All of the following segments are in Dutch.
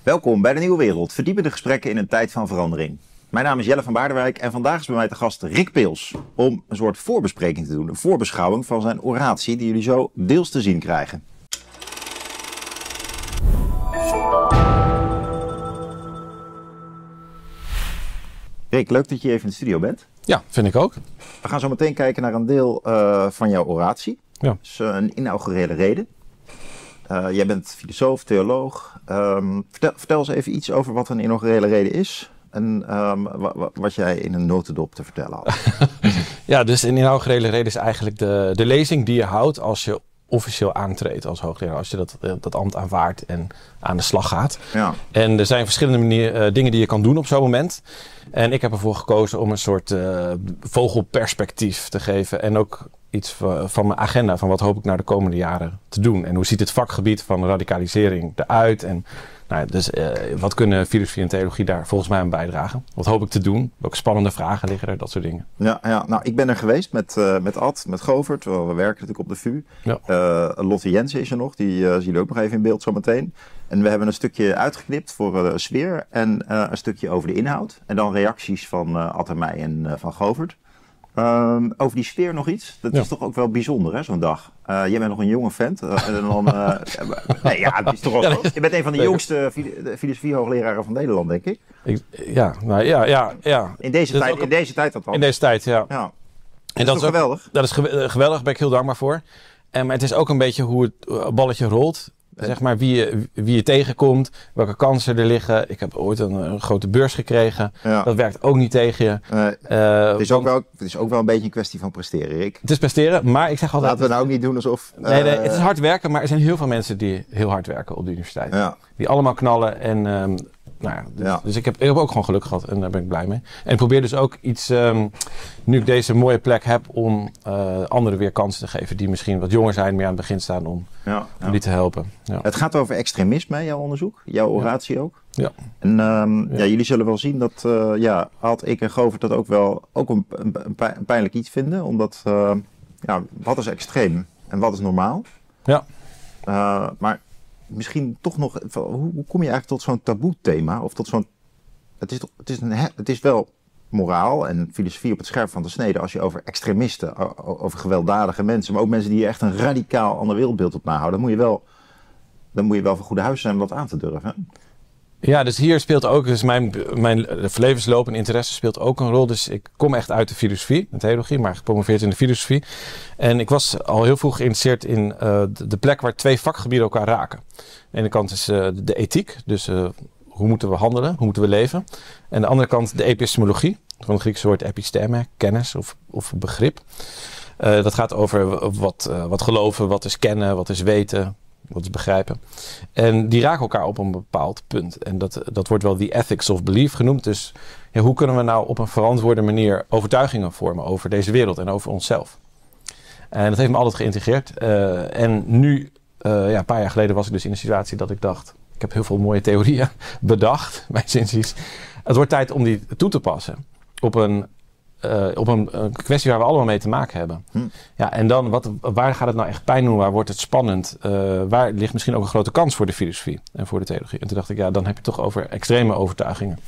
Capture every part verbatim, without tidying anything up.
Welkom bij de Nieuwe Wereld, verdiepende gesprekken in een tijd van verandering. Mijn naam is Jelle van Baardenwijk en vandaag is bij mij te gast Rick Peels om een soort voorbespreking te doen. Een voorbeschouwing van zijn oratie die jullie zo deels te zien krijgen. Rick, leuk dat je even in de studio bent. Ja, vind ik ook. We gaan zo meteen kijken naar een deel uh, van jouw oratie. Ja. Dus uh, een inaugurele reden. Uh, jij bent filosoof, theoloog. Um, vertel, vertel eens even iets over wat een inaugurele reden is. En um, w- w- wat jij in een notendop te vertellen had. Ja, dus een inaugurele reden is eigenlijk de, de lezing die je houdt als je officieel aantreedt als hoogleraar. Als je dat, dat ambt aanvaardt en aan de slag gaat. Ja. En er zijn verschillende manieren, uh, dingen die je kan doen op zo'n moment. En ik heb ervoor gekozen om een soort uh, vogelperspectief te geven. En ook iets van, van mijn agenda, van wat hoop ik nou de komende jaren te doen. En hoe ziet het vakgebied van radicalisering eruit? En nou ja, dus uh, wat kunnen filosofie en theologie daar volgens mij aan bijdragen? Wat hoop ik te doen? Welke spannende vragen liggen er? Dat soort dingen. Ja, ja, nou ik ben er geweest met, uh, met Ad, met Govert. We werken natuurlijk op de V U. Ja. Uh, Lotte Jensen is er nog, die uh, zien jullie ook nog even in beeld zometeen. En we hebben een stukje uitgeknipt voor uh, sfeer en uh, een stukje over de inhoud. En dan reacties van uh, Ad en mij en uh, van Govert. Um, over die sfeer nog iets. Dat ja. is toch ook wel bijzonder, hè, zo'n dag. Uh, jij bent nog een jonge vent. Uh, en dan, uh, nee, ja, het is toch wel zo. Je bent een van de jongste filosofie-hoogleraren van Nederland, denk ik. ik ja, nou ja, ja, ja. In deze, tijd, een, in deze tijd dat In deze tijd, ja. ja. En dat is toch geweldig? Dat is ge- geweldig, daar ben ik heel dankbaar voor. En, maar het is ook een beetje hoe het balletje rolt. Zeg maar wie je, wie je tegenkomt, welke kansen er liggen. Ik heb ooit een, een grote beurs gekregen. Ja. Dat werkt ook niet tegen je. Uh, uh, het, is ook wel, het is ook wel een beetje een kwestie van presteren, Rick. Het is presteren, maar ik zeg altijd... Laten we nou ook niet doen alsof... Uh, nee, nee, het is hard werken, maar er zijn heel veel mensen die heel hard werken op de universiteit. Ja. Die allemaal knallen en... Um, Nou ja, dus, ja. dus ik, heb, ik heb ook gewoon geluk gehad en daar ben ik blij mee. En ik probeer dus ook iets, um, nu ik deze mooie plek heb, om uh, anderen weer kansen te geven die misschien wat jonger zijn, meer aan het begin staan, om, ja, ja. om die te helpen. Ja. Het gaat over extremisme, jouw onderzoek, jouw oratie ja. ook. Ja. En um, ja. Ja, jullie zullen wel zien dat uh, ja, Ad, ik en Govert dat ook wel ook een, een, een pijnlijk iets vinden. Omdat, uh, ja, wat is extreem en wat is normaal? Ja. Uh, maar... Misschien toch nog, hoe, hoe kom je eigenlijk tot zo'n taboe-thema? Of tot zo'n. Het is, het, is een, het is wel moraal en filosofie op het scherp van de snede als je over extremisten, over gewelddadige mensen, maar ook mensen die echt een radicaal ander wereldbeeld op nahouden. Dan moet je wel, dan moet je wel van goede huis zijn om dat aan te durven. Hè? Ja, dus hier speelt ook, dus mijn, mijn levensloop en interesse speelt ook een rol. Dus ik kom echt uit de filosofie, de theologie, maar gepromoveerd in de filosofie. En ik was al heel vroeg geïnteresseerd in uh, de, de plek waar twee vakgebieden elkaar raken. Aan de ene kant is uh, de ethiek, dus uh, hoe moeten we handelen, hoe moeten we leven. En aan de andere kant de epistemologie, van het Griekse woord episteme, kennis of, of begrip. Uh, dat gaat over wat, uh, wat geloven, wat is kennen, wat is weten. Wat is begrijpen. En die raken elkaar op een bepaald punt. En dat, dat wordt wel the ethics of belief genoemd. Dus ja, hoe kunnen we nou op een verantwoorde manier overtuigingen vormen over deze wereld en over onszelf? En dat heeft me altijd geïntegreerd. Uh, en nu, uh, ja, een paar jaar geleden was ik dus in de situatie dat ik dacht... Ik heb heel veel mooie theorieën bedacht, mijn zinziens. Het wordt tijd om die toe te passen op een... Uh, op een, een kwestie waar we allemaal mee te maken hebben. Hm. Ja, en dan, wat, waar gaat het nou echt pijn doen? Waar wordt het spannend? Uh, waar ligt misschien ook een grote kans voor de filosofie en voor de theologie? En toen dacht ik, ja, dan heb je het toch over extreme overtuigingen.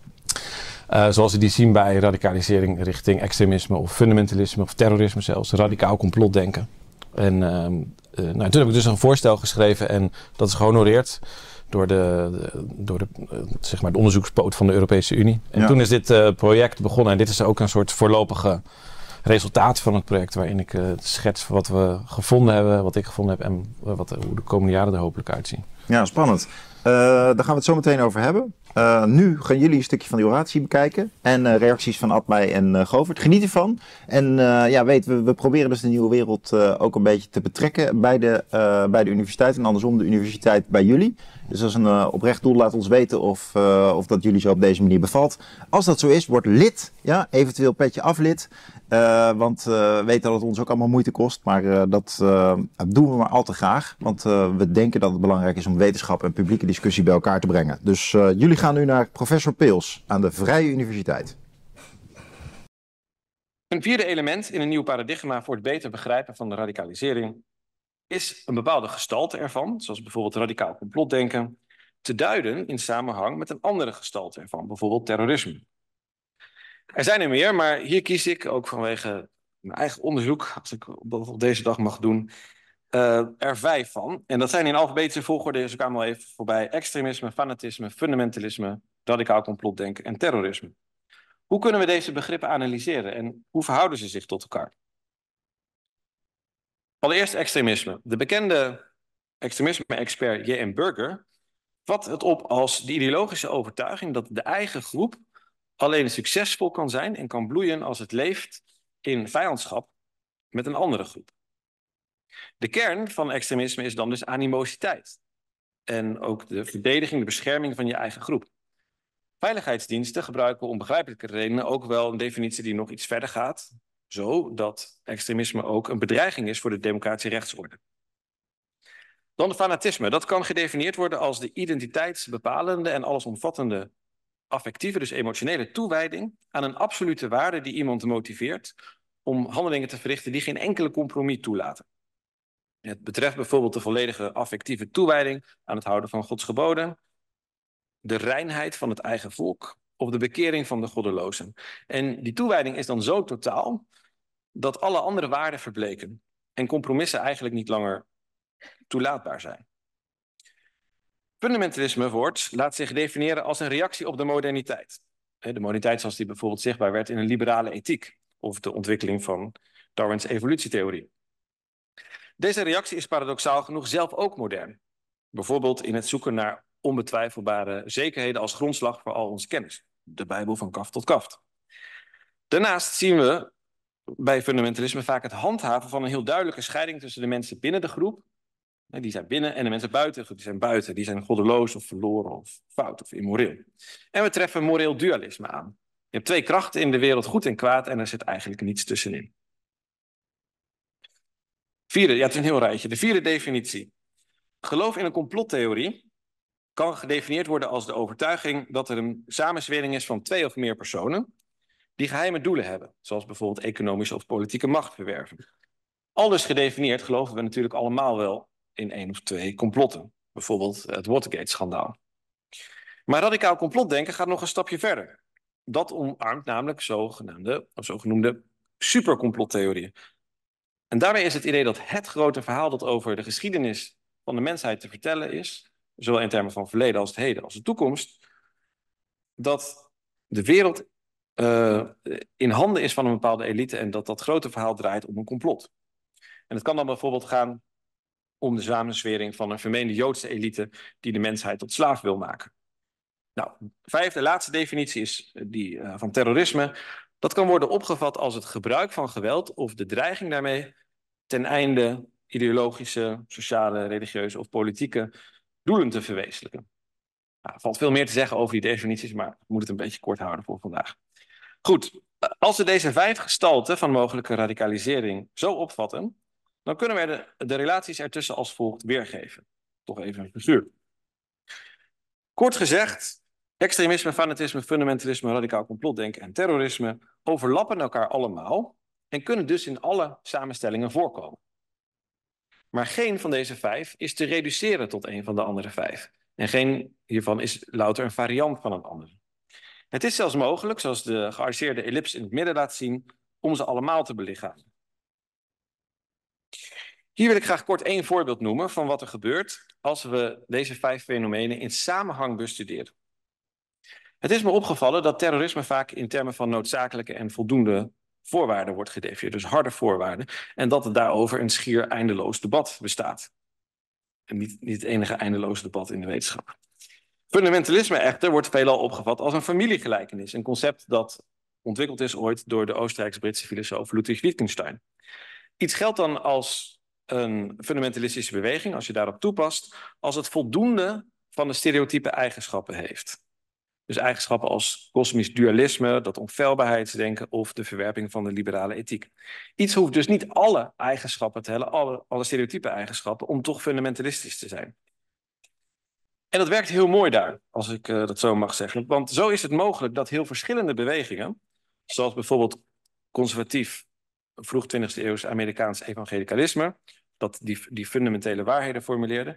Uh, zoals we die zien bij radicalisering richting extremisme of fundamentalisme of terrorisme zelfs. Radicaal complotdenken. En uh, uh, nou, toen heb ik dus een voorstel geschreven en dat is gehonoreerd door de, de, door de, zeg maar de onderzoekspoot van de Europese Unie. En ja. toen is dit uh, project begonnen en dit is ook een soort voorlopige resultaat van het project waarin ik uh, schets wat we gevonden hebben, wat ik gevonden heb en wat, hoe de komende jaren er hopelijk uitzien. Ja, spannend. Uh, daar gaan we het zo meteen over hebben. Uh, nu gaan jullie een stukje van die oratie bekijken. En uh, reacties van Ad, mij en uh, Govert. Geniet ervan. En uh, ja, weet, we, we proberen dus de nieuwe wereld uh, ook een beetje te betrekken bij de, uh, bij de universiteit. En andersom de universiteit bij jullie. Dus dat is een uh, oprecht doel. Laat ons weten of, uh, of dat jullie zo op deze manier bevalt. Als dat zo is, word lid. Ja, eventueel petje af lid. Uh, want uh, we weten dat het ons ook allemaal moeite kost. Maar uh, dat uh, doen we maar al te graag. Want uh, we denken dat het belangrijk is om wetenschap en publieke discussie bij elkaar te brengen. Dus uh, jullie gaan nu naar professor Peels aan de Vrije Universiteit. Een vierde element in een nieuw paradigma voor het beter begrijpen van de radicalisering is een bepaalde gestalte ervan, zoals bijvoorbeeld radicaal complotdenken, te duiden in samenhang met een andere gestalte ervan, bijvoorbeeld terrorisme. Er zijn er meer, maar hier kies ik, ook vanwege mijn eigen onderzoek, als ik dat op deze dag mag doen, uh, er vijf van. En dat zijn in alfabetische volgorde, dus ik kwam al even voorbij: extremisme, fanatisme, fundamentalisme, radicaal complotdenken en terrorisme. Hoe kunnen we deze begrippen analyseren en hoe verhouden ze zich tot elkaar? Allereerst extremisme. De bekende extremisme-expert J M Burger vat het op als de ideologische overtuiging dat de eigen groep alleen succesvol kan zijn en kan bloeien als het leeft in vijandschap met een andere groep. De kern van extremisme is dan dus animositeit. En ook de verdediging, de bescherming van je eigen groep. Veiligheidsdiensten gebruiken om begrijpelijke redenen ook wel een definitie die nog iets verder gaat, zodat extremisme ook een bedreiging is voor de democratische rechtsorde. Dan de fanatisme. Dat kan gedefinieerd worden als de identiteitsbepalende en allesomvattende affectieve, dus emotionele toewijding aan een absolute waarde die iemand motiveert om handelingen te verrichten die geen enkele compromis toelaten. Het betreft bijvoorbeeld de volledige affectieve toewijding aan het houden van Gods geboden, de reinheid van het eigen volk of de bekering van de goddelozen. En die toewijding is dan zo totaal dat alle andere waarden verbleken en compromissen eigenlijk niet langer toelaatbaar zijn. Fundamentalisme wordt, laat zich definiëren als een reactie op de moderniteit. De moderniteit zoals die bijvoorbeeld zichtbaar werd in een liberale ethiek of de ontwikkeling van Darwins evolutietheorie. Deze reactie is paradoxaal genoeg zelf ook modern. Bijvoorbeeld in het zoeken naar onbetwijfelbare zekerheden als grondslag voor al onze kennis. De Bijbel van kaft tot kaft. Daarnaast zien we bij fundamentalisme vaak het handhaven van een heel duidelijke scheiding tussen de mensen binnen de groep, die zijn binnen, en de mensen buiten, die zijn buiten, die zijn goddeloos of verloren of fout of immoreel. En we treffen moreel dualisme aan. Je hebt twee krachten in de wereld, goed en kwaad, en er zit eigenlijk niets tussenin. Vierde, ja, het is een heel rijtje. De vierde definitie. Geloof in een complottheorie kan gedefinieerd worden als de overtuiging dat er een samenzwering is van twee of meer personen die geheime doelen hebben, zoals bijvoorbeeld economische of politieke macht verwerven. Aldus gedefinieerd geloven we natuurlijk allemaal wel in één of twee complotten, bijvoorbeeld het Watergate-schandaal. Maar radicaal complotdenken gaat nog een stapje verder. Dat omarmt namelijk zogenaamde, of zogenoemde supercomplottheorieën. En daarmee is het idee dat het grote verhaal dat over de geschiedenis van de mensheid te vertellen is, zowel in termen van verleden als het heden als de toekomst, dat de wereld uh, in handen is van een bepaalde elite en dat dat grote verhaal draait om een complot. En het kan dan bijvoorbeeld gaan om de samenzwering van een vermeende Joodse elite die de mensheid tot slaaf wil maken. Nou, vijfde, laatste definitie is die uh, van terrorisme. Dat kan worden opgevat als het gebruik van geweld of de dreiging daarmee ten einde ideologische, sociale, religieuze of politieke doelen te verwezenlijken. Nou, er valt veel meer te zeggen over die definities, maar ik moet het een beetje kort houden voor vandaag. Goed, als we deze vijf gestalten van mogelijke radicalisering zo opvatten, dan kunnen we de, de relaties ertussen als volgt weergeven. Toch even een figuur. Kort gezegd, extremisme, fanatisme, fundamentalisme, radicaal complotdenken en terrorisme overlappen elkaar allemaal en kunnen dus in alle samenstellingen voorkomen. Maar geen van deze vijf is te reduceren tot een van de andere vijf. En geen hiervan is louter een variant van een andere. Het is zelfs mogelijk, zoals de gearseerde ellips in het midden laat zien, om ze allemaal te belichamen. Hier wil ik graag kort één voorbeeld noemen van wat er gebeurt als we deze vijf fenomenen in samenhang bestuderen. Het is me opgevallen dat terrorisme vaak in termen van noodzakelijke en voldoende voorwaarden wordt gedefinieerd, dus harde voorwaarden, en dat er daarover een schier eindeloos debat bestaat. En niet, niet het enige eindeloze debat in de wetenschap. Fundamentalisme echter wordt veelal opgevat als een familiegelijkenis, een concept dat ontwikkeld is ooit door de Oostenrijks-Britse filosoof Ludwig Wittgenstein. Iets geldt dan als een fundamentalistische beweging, als je daarop toepast, als het voldoende van de stereotype eigenschappen heeft. Dus eigenschappen als kosmisch dualisme, dat onfeilbaarheidsdenken of de verwerping van de liberale ethiek. Iets hoeft dus niet alle eigenschappen te hebben, alle, alle stereotype eigenschappen, om toch fundamentalistisch te zijn. En dat werkt heel mooi daar, als ik uh, dat zo mag zeggen. Want zo is het mogelijk dat heel verschillende bewegingen, zoals bijvoorbeeld conservatief, vroeg twintigste eeuws Amerikaans evangelicalisme, dat die, die fundamentele waarheden formuleerde,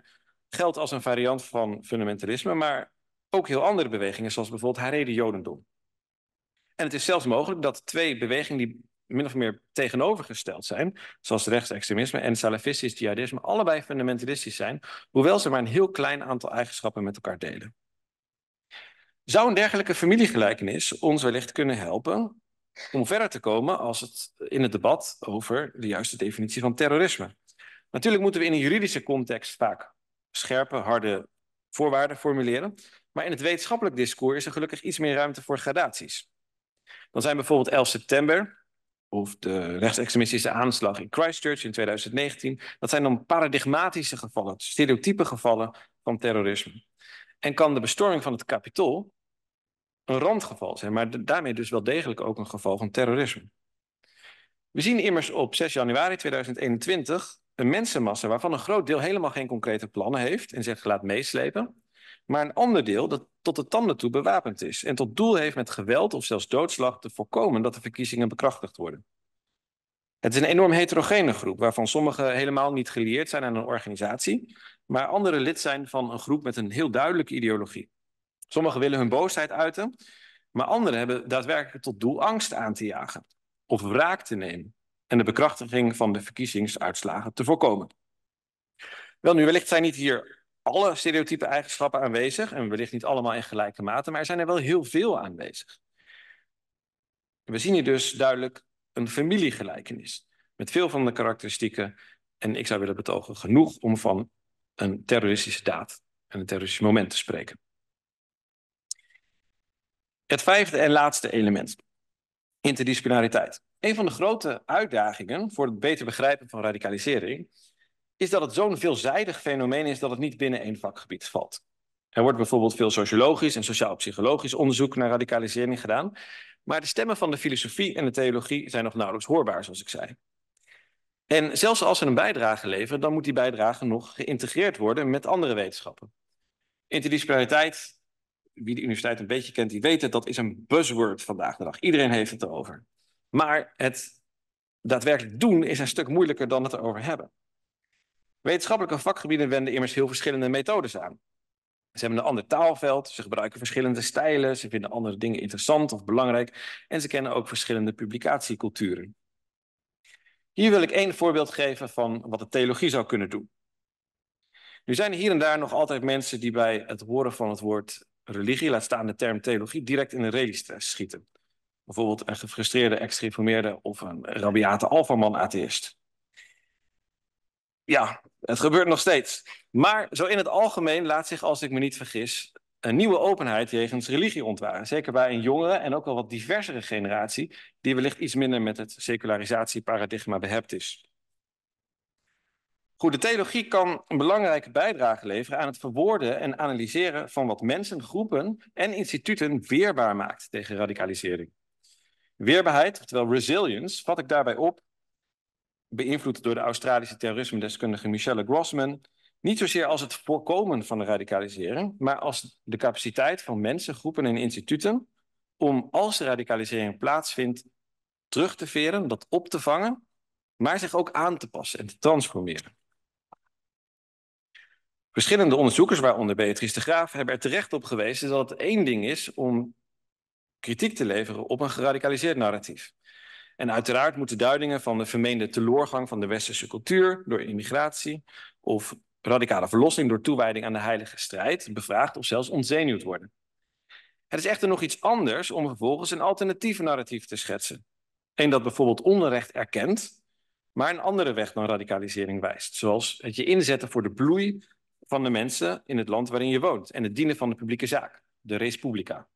geldt als een variant van fundamentalisme, maar ook heel andere bewegingen, zoals bijvoorbeeld Haredi Jodendom. En het is zelfs mogelijk dat twee bewegingen die min of meer tegenovergesteld zijn, zoals rechtsextremisme en salafistisch jihadisme, allebei fundamentalistisch zijn, hoewel ze maar een heel klein aantal eigenschappen met elkaar delen. Zou een dergelijke familiegelijkenis ons wellicht kunnen helpen om verder te komen als het in het debat over de juiste definitie van terrorisme? Natuurlijk moeten we in een juridische context vaak scherpe, harde voorwaarden formuleren, maar in het wetenschappelijk discours is er gelukkig iets meer ruimte voor gradaties. Dan zijn bijvoorbeeld elf september of de rechtsextremistische aanslag in Christchurch in twintig negentien. Dat zijn dan paradigmatische gevallen, stereotype gevallen van terrorisme. En kan de bestorming van het Capitool een randgeval zijn, maar daarmee dus wel degelijk ook een geval van terrorisme. We zien immers op zes januari tweeduizend eenentwintig een mensenmassa waarvan een groot deel helemaal geen concrete plannen heeft en zich laat meeslepen, maar een ander deel dat tot de tanden toe bewapend is en tot doel heeft met geweld of zelfs doodslag te voorkomen dat de verkiezingen bekrachtigd worden. Het is een enorm heterogene groep, waarvan sommigen helemaal niet gelieerd zijn aan een organisatie, maar anderen lid zijn van een groep met een heel duidelijke ideologie. Sommigen willen hun boosheid uiten, maar anderen hebben daadwerkelijk tot doel angst aan te jagen of wraak te nemen en de bekrachtiging van de verkiezingsuitslagen te voorkomen. Wel nu, wellicht zijn niet hier alle stereotype eigenschappen aanwezig en wellicht niet allemaal in gelijke mate, maar er zijn er wel heel veel aanwezig. We zien hier dus duidelijk een familiegelijkenis met veel van de karakteristieken, en ik zou willen betogen, genoeg om van een terroristische daad en een terroristisch moment te spreken. Het vijfde en laatste element, interdisciplinariteit. Een van de grote uitdagingen voor het beter begrijpen van radicalisering is dat het zo'n veelzijdig fenomeen is dat het niet binnen één vakgebied valt. Er wordt bijvoorbeeld veel sociologisch en sociaal-psychologisch onderzoek naar radicalisering gedaan, maar de stemmen van de filosofie en de theologie zijn nog nauwelijks hoorbaar, zoals ik zei. En zelfs als ze een bijdrage leveren, dan moet die bijdrage nog geïntegreerd worden met andere wetenschappen. Interdisciplinariteit, wie de universiteit een beetje kent, die weet het, dat is een buzzword vandaag de dag. Iedereen heeft het erover. Maar het daadwerkelijk doen is een stuk moeilijker dan het erover hebben. Wetenschappelijke vakgebieden wenden immers heel verschillende methodes aan. Ze hebben een ander taalveld, ze gebruiken verschillende stijlen, ze vinden andere dingen interessant of belangrijk en ze kennen ook verschillende publicatieculturen. Hier wil ik één voorbeeld geven van wat de theologie zou kunnen doen. Nu zijn er hier en daar nog altijd mensen die bij het horen van het woord religie, laat staan de term theologie, direct in een relistress schieten. Bijvoorbeeld een gefrustreerde ex-gereformeerde of een rabiate alfaman-atheïst. Ja, het gebeurt nog steeds. Maar zo in het algemeen laat zich, als ik me niet vergis, een nieuwe openheid jegens religie ontwaren. Zeker bij een jongere en ook wel wat diversere generatie, die wellicht iets minder met het secularisatieparadigma behept is. Goed, de theologie kan een belangrijke bijdrage leveren aan het verwoorden en analyseren van wat mensen, groepen en instituten weerbaar maakt tegen radicalisering. Weerbaarheid, oftewel resilience, vat ik daarbij op, beïnvloed door de Australische terrorisme-deskundige Michelle Grossman, niet zozeer als het voorkomen van de radicalisering, maar als de capaciteit van mensen, groepen en instituten om, als de radicalisering plaatsvindt, terug te veren, dat op te vangen, maar zich ook aan te passen en te transformeren. Verschillende onderzoekers, waaronder Beatrice de Graaf, hebben er terecht op gewezen dat het één ding is om kritiek te leveren op een geradicaliseerd narratief. En uiteraard moeten duidingen van de vermeende teloorgang van de westerse cultuur door immigratie of radicale verlossing door toewijding aan de heilige strijd bevraagd of zelfs ontzenuwd worden. Het is echter nog iets anders om vervolgens een alternatief narratief te schetsen. Een dat bijvoorbeeld onrecht erkent, maar een andere weg dan radicalisering wijst. Zoals het je inzetten voor de bloei van de mensen in het land waarin je woont en het dienen van de publieke zaak, de res publica.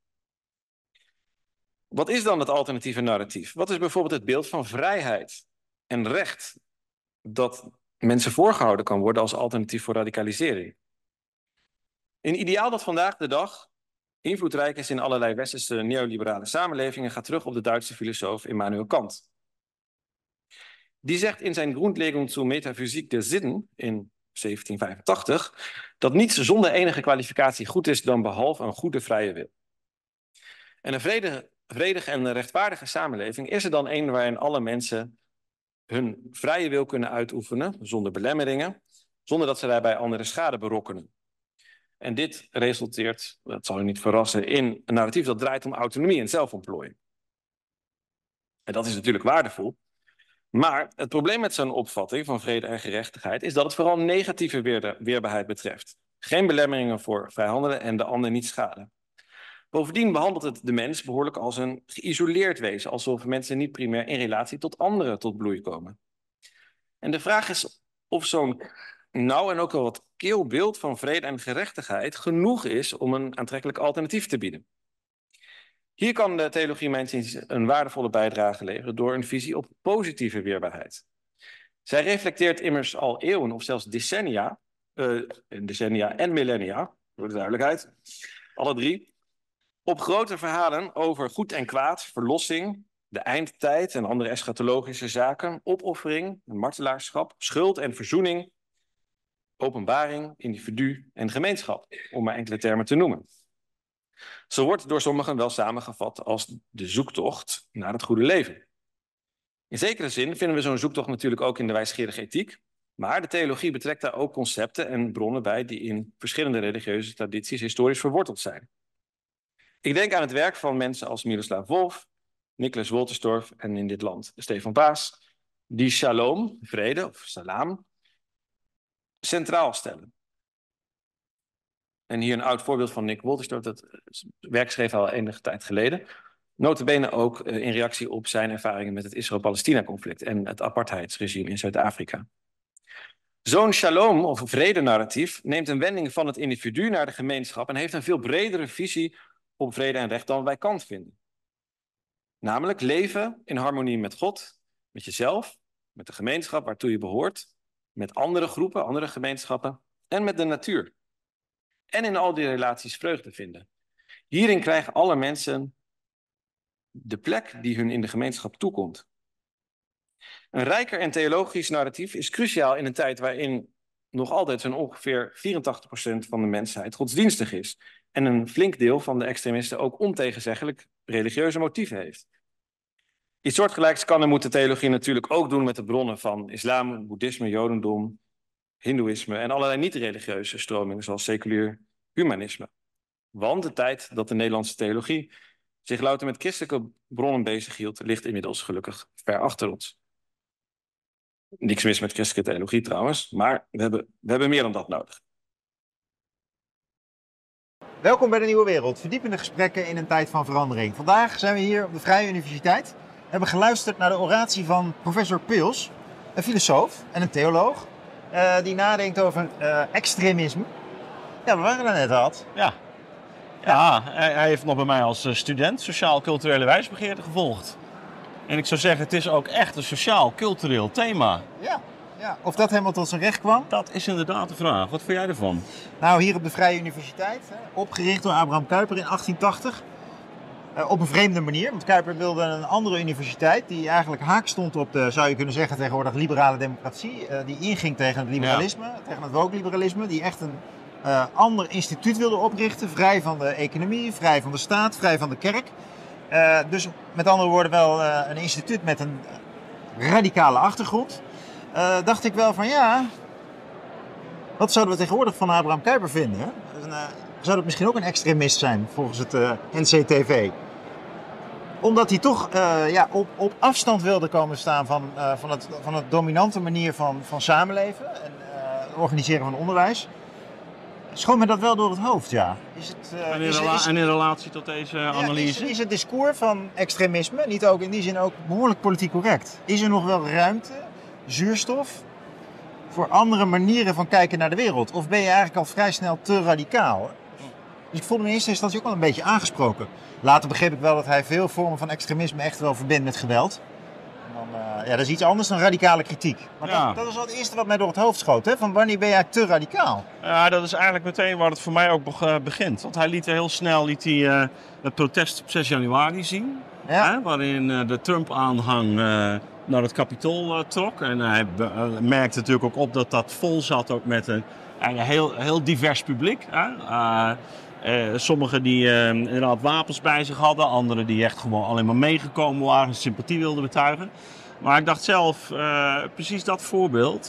Wat is dan het alternatieve narratief? Wat is bijvoorbeeld het beeld van vrijheid en recht dat mensen voorgehouden kan worden als alternatief voor radicalisering? Een ideaal dat vandaag de dag invloedrijk is in allerlei westerse neoliberale samenlevingen gaat terug op de Duitse filosoof Immanuel Kant. Die zegt in zijn Grundlegung zur Metaphysik der Sinnen in zeventien vijfentachtig dat niets zonder enige kwalificatie goed is dan behalve een goede vrije wil. En een vredige, vredige en rechtvaardige samenleving is er dan een waarin alle mensen hun vrije wil kunnen uitoefenen zonder belemmeringen, zonder dat ze daarbij andere schade berokkenen. En dit resulteert, dat zal u niet verrassen, in een narratief dat draait om autonomie en zelfontplooiing. En dat is natuurlijk waardevol. Maar het probleem met zo'n opvatting van vrede en gerechtigheid is dat het vooral negatieve weerde, weerbaarheid betreft. Geen belemmeringen voor vrijhandelen en de ander niet schaden. Bovendien behandelt het de mens behoorlijk als een geïsoleerd wezen, alsof mensen niet primair in relatie tot anderen tot bloei komen. En de vraag is of zo'n nauw en ook wel wat kil beeld van vrede en gerechtigheid genoeg is om een aantrekkelijk alternatief te bieden. Hier kan de theologie mijns inziens een waardevolle bijdrage leveren door een visie op positieve weerbaarheid. Zij reflecteert immers al eeuwen of zelfs decennia, uh, decennia en millennia, voor de duidelijkheid, alle drie, op grote verhalen over goed en kwaad, verlossing, de eindtijd en andere eschatologische zaken, opoffering, martelaarschap, schuld en verzoening, openbaring, individu en gemeenschap, om maar enkele termen te noemen. Zo wordt door sommigen wel samengevat als de zoektocht naar het goede leven. In zekere zin vinden we zo'n zoektocht natuurlijk ook in de wijsgerige ethiek, maar de theologie betrekt daar ook concepten en bronnen bij die in verschillende religieuze tradities historisch verworteld zijn. Ik denk aan het werk van mensen als Miroslav Volf, Nicholas Wolterstorff en in dit land Stefan Baas, die shalom, vrede of salam, centraal stellen. En hier een oud voorbeeld van Nick Wolterstorff, dat werk schreef al enige tijd geleden. Nota bene ook in reactie op zijn ervaringen met het Israël-Palestina-conflict en het apartheidsregime in Zuid-Afrika. Zo'n shalom of vrede-narratief neemt een wending van het individu naar de gemeenschap en heeft een veel bredere visie op vrede en recht dan wij Kant vinden. Namelijk leven in harmonie met God, met jezelf, met de gemeenschap waartoe je behoort, met andere groepen, andere gemeenschappen en met de natuur. En in al die relaties vreugde vinden. Hierin krijgen alle mensen de plek die hun in de gemeenschap toekomt. Een rijker en theologisch narratief is cruciaal in een tijd waarin nog altijd zo'n ongeveer vierentachtig procent van de mensheid godsdienstig is. En een flink deel van de extremisten ook ontegenzeggelijk religieuze motieven heeft. Iets soortgelijks kan en moet de theologie natuurlijk ook doen met de bronnen van islam, boeddhisme, jodendom, hindoeïsme en allerlei niet-religieuze stromingen zoals seculier humanisme. Want de tijd dat de Nederlandse theologie zich louter met christelijke bronnen bezighield, ligt inmiddels gelukkig ver achter ons. Niks mis met christelijke theologie trouwens, maar we hebben, we hebben meer dan dat nodig. Welkom bij de Nieuwe Wereld, verdiepende gesprekken in een tijd van verandering. Vandaag zijn we hier op de Vrije Universiteit. We hebben geluisterd naar de oratie van professor Pils, een filosoof en een theoloog, uh, die nadenkt over uh, extremisme. Ja, we waren er net al. Ja, ja hij, hij heeft nog bij mij als student sociaal-culturele wijsbegeerte gevolgd. En ik zou zeggen, het is ook echt een sociaal-cultureel thema. Ja, ja, of dat helemaal tot zijn recht kwam? Dat is inderdaad de vraag. Wat vind jij ervan? Nou, hier op de Vrije Universiteit, opgericht door Abraham Kuyper in achttien tachtig. Uh, op een vreemde manier, want Kuyper wilde een andere universiteit die eigenlijk haak stond op de, zou je kunnen zeggen tegenwoordig, liberale democratie. Uh, die inging tegen het liberalisme, ja. tegen het woke-liberalisme, die echt een uh, ander instituut wilde oprichten, vrij van de economie, vrij van de staat, vrij van de kerk. Uh, dus met andere woorden wel uh, een instituut met een radicale achtergrond. Uh, dacht ik wel van ja, wat zouden we tegenwoordig van Abraham Kuyper vinden? Hè? Uh, zou dat misschien ook een extremist zijn volgens het uh, N C T V? Omdat hij toch uh, ja, op, op afstand wilde komen staan van, uh, van, het, van het dominante manier van, van samenleven en uh, organiseren van onderwijs. Schoot me dat wel door het hoofd, ja. Is het, uh, en, in is, rela- is, en in relatie tot deze ja, analyse? Is, is het discours van extremisme niet ook in die zin ook behoorlijk politiek correct? Is er nog wel ruimte, zuurstof, voor andere manieren van kijken naar de wereld? Of ben je eigenlijk al vrij snel te radicaal? Dus ik voelde me in eerste instantie ook wel een beetje aangesproken. Later begreep ik wel dat hij veel vormen van extremisme echt wel verbindt met geweld. En dan, uh, ja, dat is iets anders dan radicale kritiek. Maar Ja. dat, dat is wel het eerste wat mij door het hoofd schoot. Hè? Van wanneer ben jij te radicaal? Ja, dat is eigenlijk meteen waar het voor mij ook be- begint. Want hij liet heel snel liet hij, uh, het protest op zes januari zien. Ja. Hè, waarin uh, de Trump-aanhang uh, naar het Capitool uh, trok. En hij be- uh, merkte natuurlijk ook op dat dat vol zat ook met een, een heel, heel divers publiek. Hè? Uh, uh, sommigen die uh, inderdaad wapens bij zich hadden. Anderen die echt gewoon alleen maar meegekomen waren en sympathie wilden betuigen. Maar ik dacht zelf, uh, precies dat voorbeeld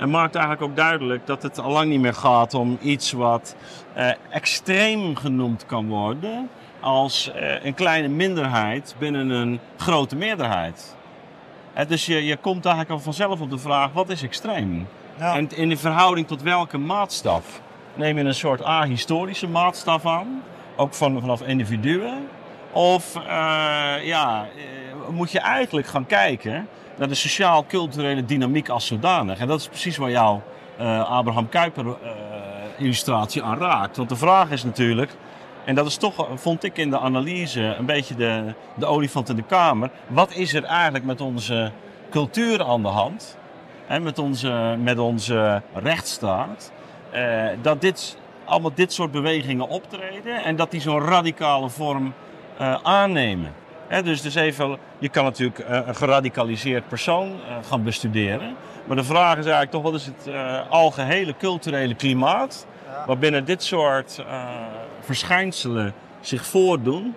En maakt eigenlijk ook duidelijk dat het al lang niet meer gaat om iets wat uh, extreem genoemd kan worden als uh, een kleine minderheid binnen een grote meerderheid. Uh, dus je, je komt eigenlijk al vanzelf op de vraag, wat is extreem? Ja. En in de verhouding tot welke maatstaf? Neem je een soort ahistorische maatstaf aan, ook van, vanaf individuen? Of uh, ja, uh, moet je eigenlijk gaan kijken naar de sociaal-culturele dynamiek als zodanig? En dat is precies waar jouw uh, Abraham Kuyper uh, illustratie aan raakt. Want de vraag is natuurlijk, en dat is toch, vond ik in de analyse, een beetje de, de olifant in de kamer. Wat is er eigenlijk met onze cultuur aan de hand? En met onze, met onze rechtsstaat? Uh, dat dit, allemaal dit soort bewegingen optreden en dat die zo'n radicale vorm uh, aannemen. He, dus, dus even, je kan natuurlijk uh, een geradicaliseerd persoon uh, gaan bestuderen. Maar de vraag is eigenlijk toch, wat is het uh, algehele culturele klimaat ja. waarbinnen dit soort uh, verschijnselen zich voordoen?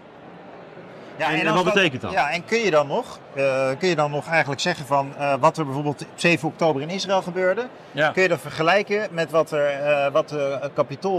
Ja, en, en, en wat betekent dat? Ja, en kun je dan nog, uh, kun je dan nog eigenlijk zeggen van uh, wat er bijvoorbeeld op zeven oktober in Israël gebeurde? Ja. Kun je dat vergelijken met wat, er, uh, wat de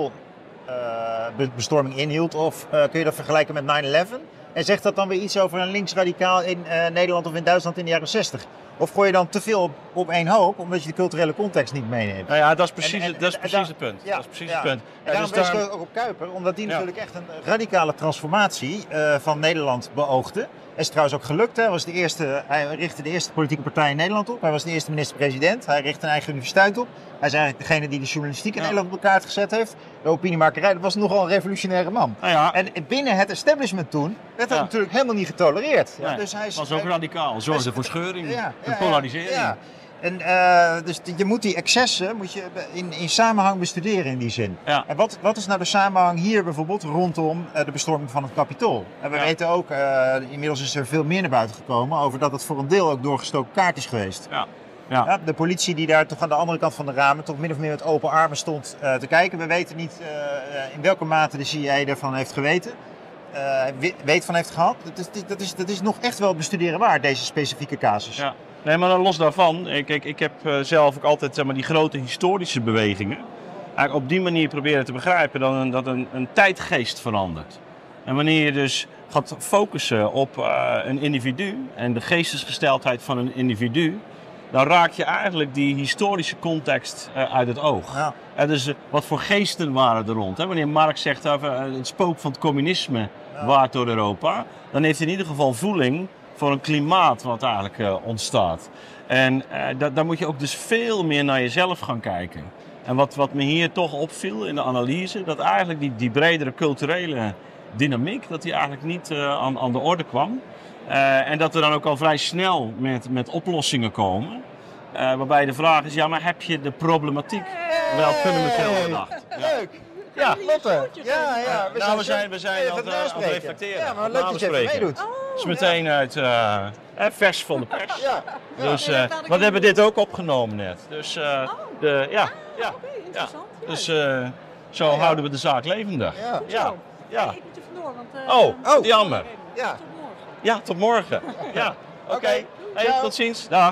kapitoolbestorming uh, inhield? Of uh, kun je dat vergelijken met nine eleven? En zegt dat dan weer iets over een linksradicaal in uh, Nederland of in Duitsland in de jaren zestig? Of gooi je dan te veel op, op één hoop, omdat je de culturele context niet meeneemt? Nou ja, dat is precies, en, en, dat is precies en, het punt. Ja, dat is precies ja. het punt. En ja, daarom dus wees ik ook op Kuyper, omdat die ja. natuurlijk echt een radicale transformatie uh, van Nederland beoogde. Dat is trouwens ook gelukt. Hè. Was de eerste, hij richtte de eerste politieke partij in Nederland op. Hij was de eerste minister-president. Hij richtte een eigen universiteit op. Hij is eigenlijk degene die de journalistiek in ja. Nederland op elkaar gezet heeft. De opiniemakerij, dat was nogal een revolutionaire man. Nou ja. En binnen het establishment toen werd dat ja. natuurlijk helemaal niet getolereerd. Ja, dus hij was ook hij, radicaal. Zorgde voor scheuring ja, en ja, polarisering. Ja. En, uh, dus je moet die excessen moet je in, in samenhang bestuderen in die zin. Ja. En wat, wat is nou de samenhang hier bijvoorbeeld rondom uh, de bestorming van het Kapitool? En we ja. weten ook, uh, inmiddels is er veel meer naar buiten gekomen over dat het voor een deel ook doorgestoken kaart is geweest. Ja. Ja. Ja, de politie die daar toch aan de andere kant van de ramen toch min of meer met open armen stond uh, te kijken. We weten niet uh, in welke mate de C I A daarvan heeft geweten. Uh, weet van heeft gehad. Dat is, dat, is, dat is nog echt wel bestuderen waard, deze specifieke casus. Ja. Nee, maar los daarvan, ik, ik, ik heb uh, zelf ook altijd zeg maar, die grote historische bewegingen eigenlijk op die manier proberen te begrijpen dat een, dat een, een tijdgeest verandert. En wanneer je dus gaat focussen op uh, een individu en de geestesgesteldheid van een individu, dan raak je eigenlijk die historische context uh, uit het oog. Ja. En dus uh, wat voor geesten waren er rond? Hè? Wanneer Marx zegt over uh, het spook van het communisme ja. waart door Europa, dan heeft hij in ieder geval voeling voor een klimaat wat eigenlijk uh, ontstaat. En uh, da- daar moet je ook dus veel meer naar jezelf gaan kijken. En wat, wat me hier toch opviel in de analyse, dat eigenlijk die, die bredere culturele dynamiek, dat die eigenlijk niet uh, aan, aan de orde kwam. Uh, en dat we dan ook al vrij snel met, met oplossingen komen. Uh, waarbij de vraag is, ja, maar heb je de problematiek hey, wel fundamenteel gedacht? Ja. Leuk! Ja, Lotte. Ja, ja. We nou, zijn, we zijn, we zijn aan, uh, aan het reflecteren. Ja, maar leuk dat je even meedoet. Oh, het is meteen ja. uit uh, vers van de pers. Ja. Ja. Dus uh, we hebben dit ook opgenomen net. Dus uh, oh. de, ja, ja, okay, interessant. Ja. Dus uh, zo ja, ja. houden we de zaak levendig. Ja. Ja. Ja. Hey, ik moet er vandoor, want... Uh, oh, oh, jammer. Ja. Tot morgen. Ja, tot morgen. Ja, oké. Okay. Hey, tot ziens. Dag.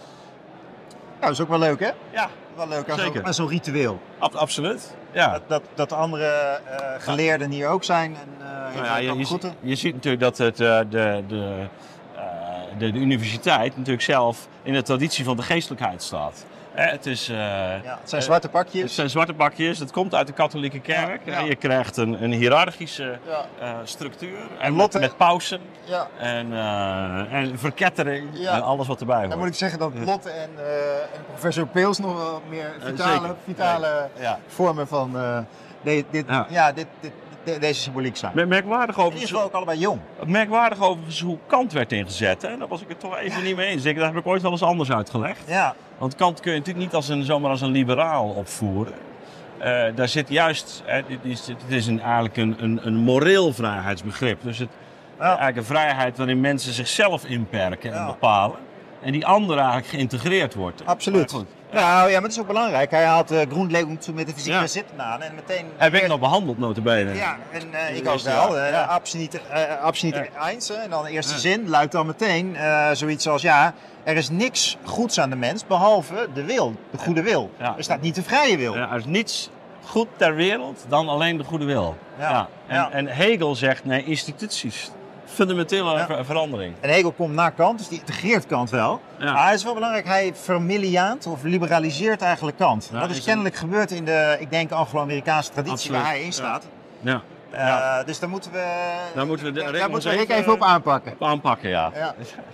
Nou, dat is ook wel leuk, hè? Ja. Wel leuk als, zo, als zo'n ritueel. Ab- absoluut. Ja. Dat, dat, dat de andere uh, geleerden hier ook zijn. En, uh, nou ja, je, je, je ziet natuurlijk dat het, uh, de, de, uh, de, de universiteit natuurlijk zelf in de traditie van de geestelijkheid staat. Eh, het, is, uh, ja, het zijn zwarte pakjes. Het zijn zwarte pakjes. Het komt uit de katholieke kerk. Ja, ja. Je krijgt een, een hiërarchische ja. uh, structuur. En met, met pausen. Ja. En, uh, en verkettering. Ja. En alles wat erbij hoort. Dan moet ik zeggen dat Lotte en, uh, en professor Peels nog wel meer vitale, uh, vitale ja. Ja. vormen van uh, de, dit, ja. Ja, dit, dit, de, deze symboliek zijn. Merkwaardig over. In ieder geval ook allebei jong. Merkwaardig overigens hoe Kant werd ingezet. Hè? Daar was ik het toch even ja. niet mee eens. Ik, daar heb ik ooit wel eens anders uitgelegd. Ja. Want Kant kun je natuurlijk niet als een, zomaar als een liberaal opvoeren. Uh, daar zit juist, hè, dit is, dit is een, eigenlijk een, een, een moreel vrijheidsbegrip. Dus het, ja. eigenlijk een vrijheid waarin mensen zichzelf inperken en ja. bepalen. En die anderen eigenlijk geïntegreerd wordt. Absoluut. Nou ja, maar het is ook belangrijk. Hij haalt uh, Grundlegung met de fysiek Ja. van zitten aan en meteen... Hij werd nog behandeld, notabene. Ja, en uh, ik Ja, ook wel. ja. Uh, Ja. Abschnitt uh, Abschnitt Ja. één, en dan de eerste Ja. zin luidt dan meteen uh, zoiets als... Ja, er is niks goeds aan de mens behalve de wil, de goede wil. Ja. Er staat niet de vrije wil. Ja, er is niets goed ter wereld dan alleen de goede wil. Ja. En, Ja. en Hegel zegt, nee, instituties. Fundamentele Ja. ver- verandering. En Hegel komt na Kant, dus die integreert Kant wel. Ja. Maar het is wel belangrijk, hij vermilliaant of liberaliseert eigenlijk Kant. Ja, dat is is kennelijk gebeurd in de, ik denk, Anglo-Amerikaanse traditie Absoluut. waar hij in Ja. staat. Ja. Uh, Ja. Dus daar moeten we, Daar moeten we de- daar, Rick daar ons moeten we Rick even, even op aanpakken. Aanpakken, ja. Ja.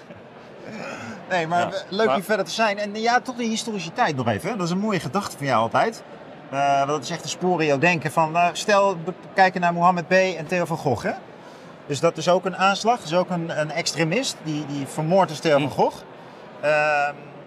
Nee, maar Ja. leuk Maar- hier verder te zijn. En ja, toch die historiciteit nog even. Hè? Dat is een mooie gedachte van jou altijd. Uh, dat is echt een spoor in jouw denken van, uh, stel, we kijken naar Mohammed B. en Theo van Gogh. Hè? Dus dat is ook een aanslag, dat is ook een, een extremist die, die vermoord is Theo Hm. van Gogh. Uh,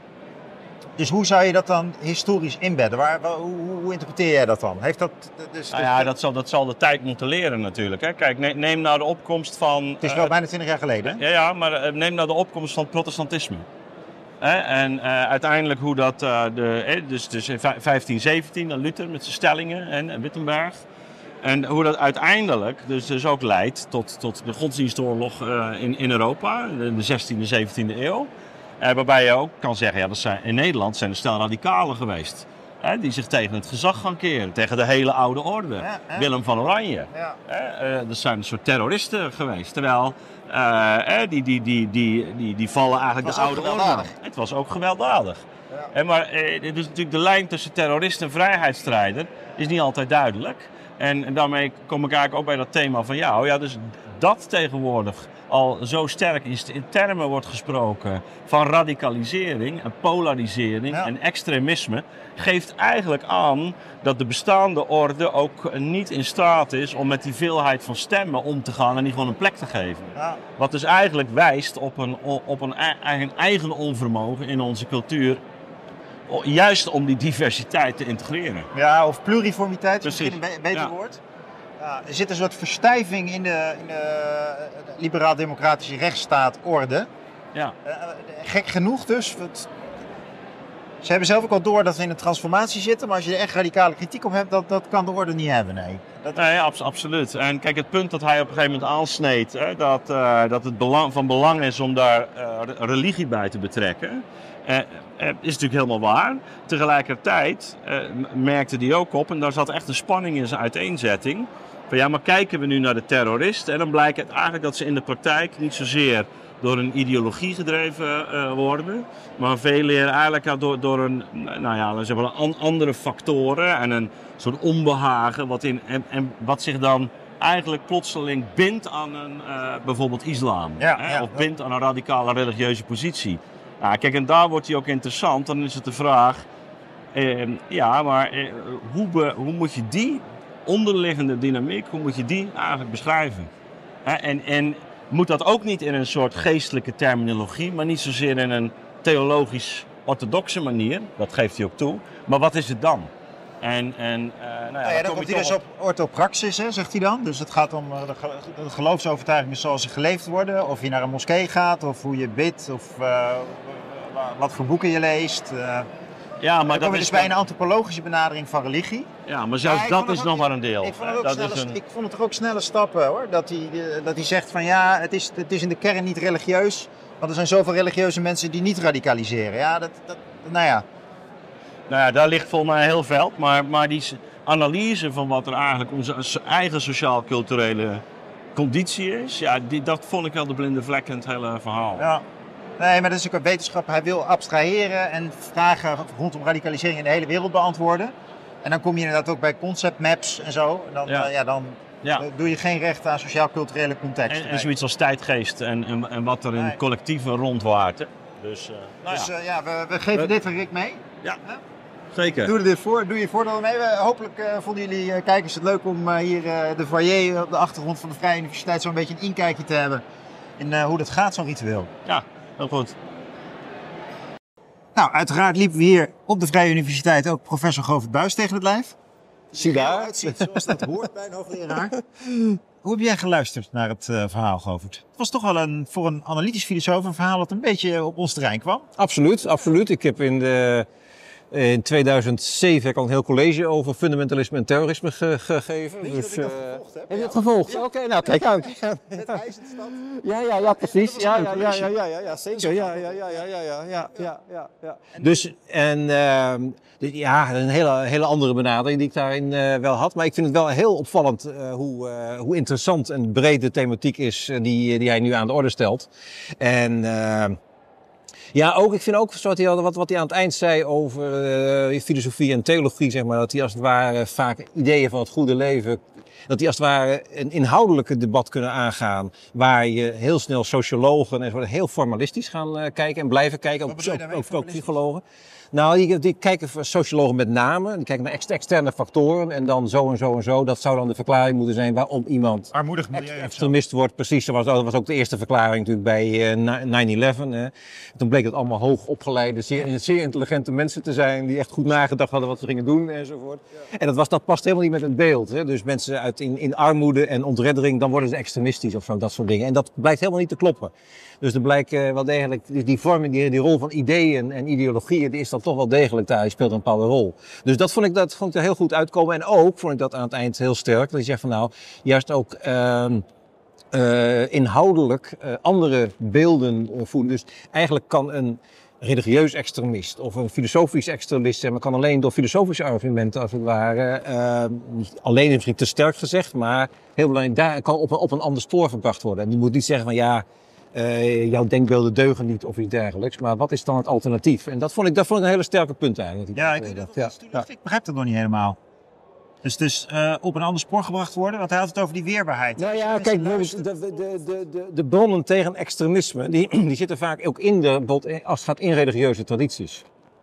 dus hoe zou je dat dan historisch inbedden? Waar, waar, hoe, hoe interpreteer jij dat dan? Heeft dat, dus, Nou ja, dat zal, dat zal de tijd moeten leren natuurlijk. Hè. Kijk, ne- neem nou de opkomst van... Het is wel uh, bijna twintig jaar geleden. Hè? Ja, ja, maar uh, neem nou de opkomst van het protestantisme. Hè? En uh, uiteindelijk hoe dat, uh, de, eh, dus, dus in vijftien zeventien, dan Luther met zijn stellingen en, en Wittenberg. En hoe dat uiteindelijk dus, dus ook leidt tot, tot de godsdienstoorlog uh, in, in Europa, in de zestiende, zeventiende eeuw. Uh, waarbij je ook kan zeggen, ja, dat zijn, in Nederland zijn er stel radicalen geweest. Hè, die zich tegen het gezag gaan keren, tegen de hele oude orde. Ja, hè? Willem van Oranje. Ja. Hè, uh, dat zijn een soort terroristen geweest. Terwijl uh, eh, die, die, die, die, die, die vallen eigenlijk Het de was ook oude orde. gewelddadig. Het was ook gewelddadig. Ja. Hè, maar uh, dus natuurlijk de lijn tussen terrorist en vrijheidsstrijder is niet altijd duidelijk. En, en daarmee kom ik eigenlijk ook bij dat thema van jou. Ja, dus dat tegenwoordig al zo sterk in, in termen wordt gesproken van radicalisering en polarisering Ja. en extremisme, geeft eigenlijk aan dat de bestaande orde ook niet in staat is om met die veelheid van stemmen om te gaan en die gewoon een plek te geven. Ja. Wat dus eigenlijk wijst op een, op een eigen, eigen onvermogen in onze cultuur, juist om die diversiteit te integreren. Ja, of pluriformiteit is Precies. misschien een be- beter Ja. woord. Ja, er zit een soort verstijving in de, in de liberaal-democratische rechtsstaatorde. Ja. Uh, gek genoeg dus. Het, ze hebben zelf ook al door dat we in een transformatie zitten, maar als je er echt radicale kritiek op hebt, dat, dat kan de orde niet hebben, nee. Dat Nee, abs- absoluut. En kijk, het punt dat hij op een gegeven moment aansneed, hè, dat, uh, dat het belang, van belang is om daar uh, religie bij te betrekken, uh, uh, is natuurlijk helemaal waar. Tegelijkertijd uh, merkte hij ook op, en daar zat echt een spanning in zijn uiteenzetting, van ja, maar kijken we nu naar de terroristen, en dan blijkt het eigenlijk dat ze in de praktijk niet zozeer door een ideologie gedreven uh, worden, maar veel meer eigenlijk door, door een, nou ja, zeg maar an, andere factoren en een soort onbehagen wat, in, en, en wat zich dan eigenlijk plotseling bindt aan een, uh, bijvoorbeeld islam. Ja, hè, ja, of ja. bindt aan een radicale religieuze positie. Nou, kijk, en daar wordt hij ook interessant. Dan is het de vraag, eh, ja, maar eh, hoe, be, hoe moet je die onderliggende dynamiek, hoe moet je die eigenlijk beschrijven? Hè, en, en moet dat ook niet in een soort geestelijke terminologie, maar niet zozeer in een theologisch-orthodoxe manier, dat geeft hij ook toe. Maar wat is het dan? En, en, uh, nou ja, Nou ja, dan kom komt je hij dus toch op orthopraxis, hè, zegt hij dan. Dus het gaat om uh, de, ge- de geloofsovertuigingen zoals ze geleefd worden. Of je naar een moskee gaat, of hoe je bidt, of uh, wat voor boeken je leest. Uh, Ja, maar dan kom dat je is dus bij dan- een antropologische benadering van religie. Ja, maar zelfs Ja, ik dat vond het is ook- nog maar een deel. Ik vond, hè. het ook Dat snelle, is een... ik vond het toch ook snelle stappen hoor. Dat hij, uh, dat hij zegt van ja, het is, het is in de kern niet religieus. Want er zijn zoveel religieuze mensen die niet radicaliseren. Ja, dat, dat, nou ja. Nou ja, daar ligt volgens mij een heel veld. Maar, maar die s- analyse van wat er eigenlijk onze s- eigen sociaal-culturele conditie is, ja, die, dat vond ik wel de blinde vlek in het hele verhaal. Ja. Nee, maar dat is ook een wetenschap. Hij wil abstraheren en vragen rondom radicalisering in de hele wereld beantwoorden. En dan kom je inderdaad ook bij concept maps en zo. En dan, Ja. uh, ja, dan Ja. uh, doe je geen recht aan sociaal-culturele context. En, en zoiets als tijdgeest en, en, en wat er in Nee. collectieven rondwaart. hè. Dus, uh, nou Dus ja, uh, ja, we, we geven We- dit aan Rick mee. zeker. Doe er dit voor, doe je voordeel mee. We, hopelijk uh, vonden jullie uh, kijkers het leuk om uh, hier uh, de foyer op de achtergrond van de Vrije Universiteit zo'n beetje een inkijkje te hebben in uh, hoe dat gaat, zo'n ritueel. Ja, heel goed. Nou, uiteraard liepen we hier op de Vrije Universiteit ook professor Govert Buijs tegen het lijf. Zie daar uitziet zoals dat hoort bij een hoogleraar. Hoe heb jij geluisterd naar het uh, verhaal, Govert? Het was toch wel een, voor een analytisch filosoof een verhaal dat een beetje op ons terrein kwam. Absoluut, absoluut. Ik heb in de In tweeduizend zeven heb ik al een heel college over fundamentalisme en terrorisme ge gegeven. Weet je dus, dat ik dat uh, gevolgd heb? heb je Ja. het gevolgd? Ja. Oké, okay, nou kijk aan. Met IJzerstad. Ja, ja, ja, precies. Ja, Ja, dat ja, was ja, een ja, ja, ja, zeker. Ja, ja, ja, ja, ja, ja, ja, ja, ja, ja. Dus, en uh, dus, ja, een hele, hele andere benadering die ik daarin uh, wel had. Maar ik vind het wel heel opvallend uh, hoe, uh, hoe interessant en breed de thematiek is uh, die, die hij nu aan de orde stelt. En uh, ja, ook, ik vind ook wat hij, wat, wat hij aan het eind zei over uh, filosofie en theologie, zeg maar, dat hij als het ware vaak ideeën van het goede leven, dat die als het ware een inhoudelijke debat kunnen aangaan, waar je heel snel sociologen en zo heel formalistisch gaan uh, kijken en blijven kijken, ook, ook, ook, ook psychologen. Nou, die, die kijken sociologen met name, die kijken naar ex externe factoren en dan zo en zo en zo. Dat zou dan de verklaring moeten zijn waarom iemand armoedig milieu ex extremist wordt. Precies, dat was, dat was ook de eerste verklaring natuurlijk bij uh, nine eleven. Toen bleek het allemaal hoog opgeleide, zeer, zeer intelligente mensen te zijn die echt goed nagedacht hadden wat ze gingen doen enzovoort. Ja. En dat, was, dat past helemaal niet met het beeld. Hè? Dus mensen uit in, in armoede en ontreddering, dan worden ze extremistisch of zo, dat soort dingen. En dat blijkt helemaal niet te kloppen. Dus er blijkt uh, wel degelijk, die, die vorming, die, die rol van ideeën en ideologieën, die is dan toch wel degelijk daar, die speelt een bepaalde rol. Dus dat vond ik, dat vond ik er heel goed uitkomen. En ook vond ik dat aan het eind heel sterk, dat hij zegt van nou, juist ook uh, uh, inhoudelijk uh, andere beelden uh, voeden. Dus eigenlijk kan een religieus extremist of een filosofisch extremist zijn, maar kan alleen door filosofische argumenten als het ware, uh, alleen is misschien te sterk gezegd, maar heel belangrijk, daar kan op een, op een ander spoor gebracht worden. En die moet niet zeggen van ja, Uh, jouw denkbeelden deugen niet of iets dergelijks, maar wat is dan het alternatief? En dat vond ik, dat vond ik een hele sterke punt eigenlijk. Ja, ik, weet dat, dat ja. ik begrijp dat nog niet helemaal. Dus, dus uh, op een ander spoor gebracht worden, want hij had het over die weerbaarheid. Nou ja, kijk, de, de, de, de, de bronnen tegen extremisme, die, die zitten vaak ook in de, als het gaat in religieuze tradities.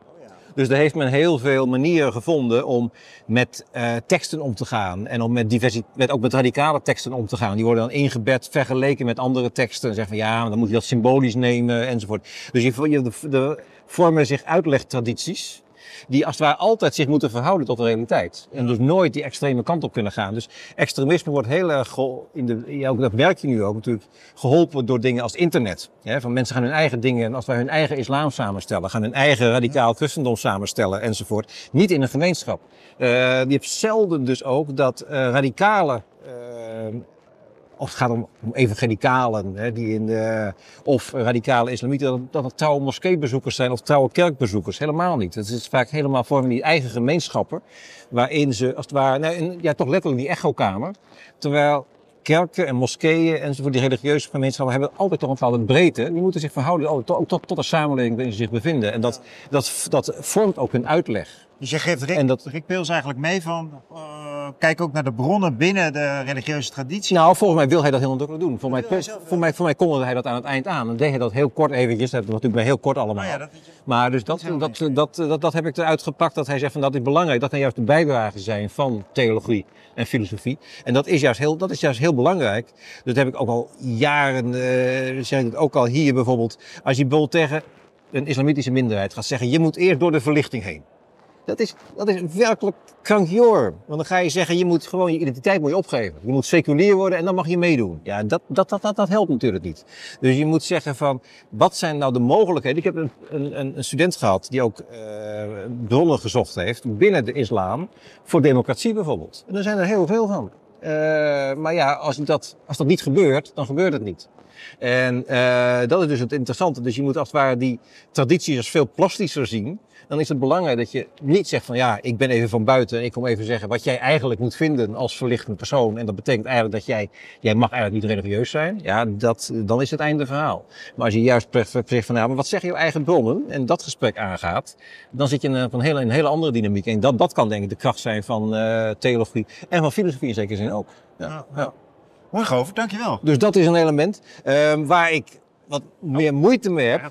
Dus daar heeft men heel veel manieren gevonden om met uh, teksten om te gaan. En om met, diversi- met ook met radicale teksten om te gaan. Die worden dan ingebed, vergeleken met andere teksten. En zeggen van ja, dan moet je dat symbolisch nemen enzovoort. Dus je, je, de, de vormen zich uitlegtradities. Die als het ware altijd zich moeten verhouden tot de realiteit. En dus nooit die extreme kant op kunnen gaan. Dus extremisme wordt heel erg, in de, ja, dat merk je nu ook natuurlijk, geholpen door dingen als internet. Ja, van mensen gaan hun eigen dingen, en als wij hun eigen islam samenstellen, gaan hun eigen radicaal christendom samenstellen enzovoort. Niet in een gemeenschap. Uh, je hebt zelden dus ook dat uh, radicale, uh, of het gaat om, om evangelicalen, hè, die in de, of radicale islamieten, dat, dat het trouwe moskeebezoekers zijn of trouwe kerkbezoekers. Helemaal niet. Het is vaak helemaal vormen die eigen gemeenschappen, waarin ze, als het ware, nou, in, ja, toch letterlijk die echokamer. Terwijl kerken en moskeeën enzovoort, die religieuze gemeenschappen, hebben altijd toch een bepaalde breedte. Die moeten zich verhouden ook tot, tot, tot de samenleving waarin ze zich bevinden. En dat, dat, dat vormt ook hun uitleg. Dus je geeft Rick, dat, Rick Peels eigenlijk mee van, uh, kijk ook naar de bronnen binnen de religieuze traditie. Nou, volgens mij wil hij dat heel nadrukkelijk doen. Voor mij, voor, mij, voor mij kondigde hij dat aan het eind aan. En deed hij dat heel kort eventjes. Dat was natuurlijk bij heel kort allemaal. Oh ja, dat is, maar dus dat, dat, dat, dat, dat, dat heb ik eruit gepakt. Dat hij zegt van dat is belangrijk. Dat kan juist de bijdrage zijn van theologie en filosofie. En dat is juist heel, dat is juist heel belangrijk. Dat heb ik ook al jaren, uh, zeg ik het ook al hier bijvoorbeeld. Als je bijvoorbeeld tegen een islamitische minderheid gaat zeggen, je moet eerst door de verlichting heen. Dat is, dat is werkelijk krankjoor. Want dan ga je zeggen, je moet gewoon je identiteit moet je opgeven. Je moet seculier worden en dan mag je meedoen. Ja, dat, dat, dat, dat, dat helpt natuurlijk niet. Dus je moet zeggen van, wat zijn nou de mogelijkheden? Ik heb een, een, een student gehad die ook uh, bronnen gezocht heeft binnen de islam voor democratie bijvoorbeeld. En er zijn er heel veel van. Uh, maar ja, als dat, als dat niet gebeurt, dan gebeurt het niet. En uh, dat is dus het interessante. Dus je moet als het ware die tradities als veel plastischer zien. Dan is het belangrijk dat je niet zegt van ja, ik ben even van buiten en ik kom even zeggen wat jij eigenlijk moet vinden als verlichtende persoon. En dat betekent eigenlijk dat jij, jij mag eigenlijk niet religieus zijn. Ja, dat, dan is het einde verhaal. Maar als je juist zegt van ja, maar wat zeggen jouw eigen bronnen en dat gesprek aangaat, dan zit je in een, een, hele, een hele andere dynamiek. En dat, dat kan denk ik de kracht zijn van uh, theologie en van filosofie in zekere zin ook. Ja, ja. Ja. Mooi Govert, dankjewel. Dus dat is een element uh, waar ik wat meer moeite mee heb.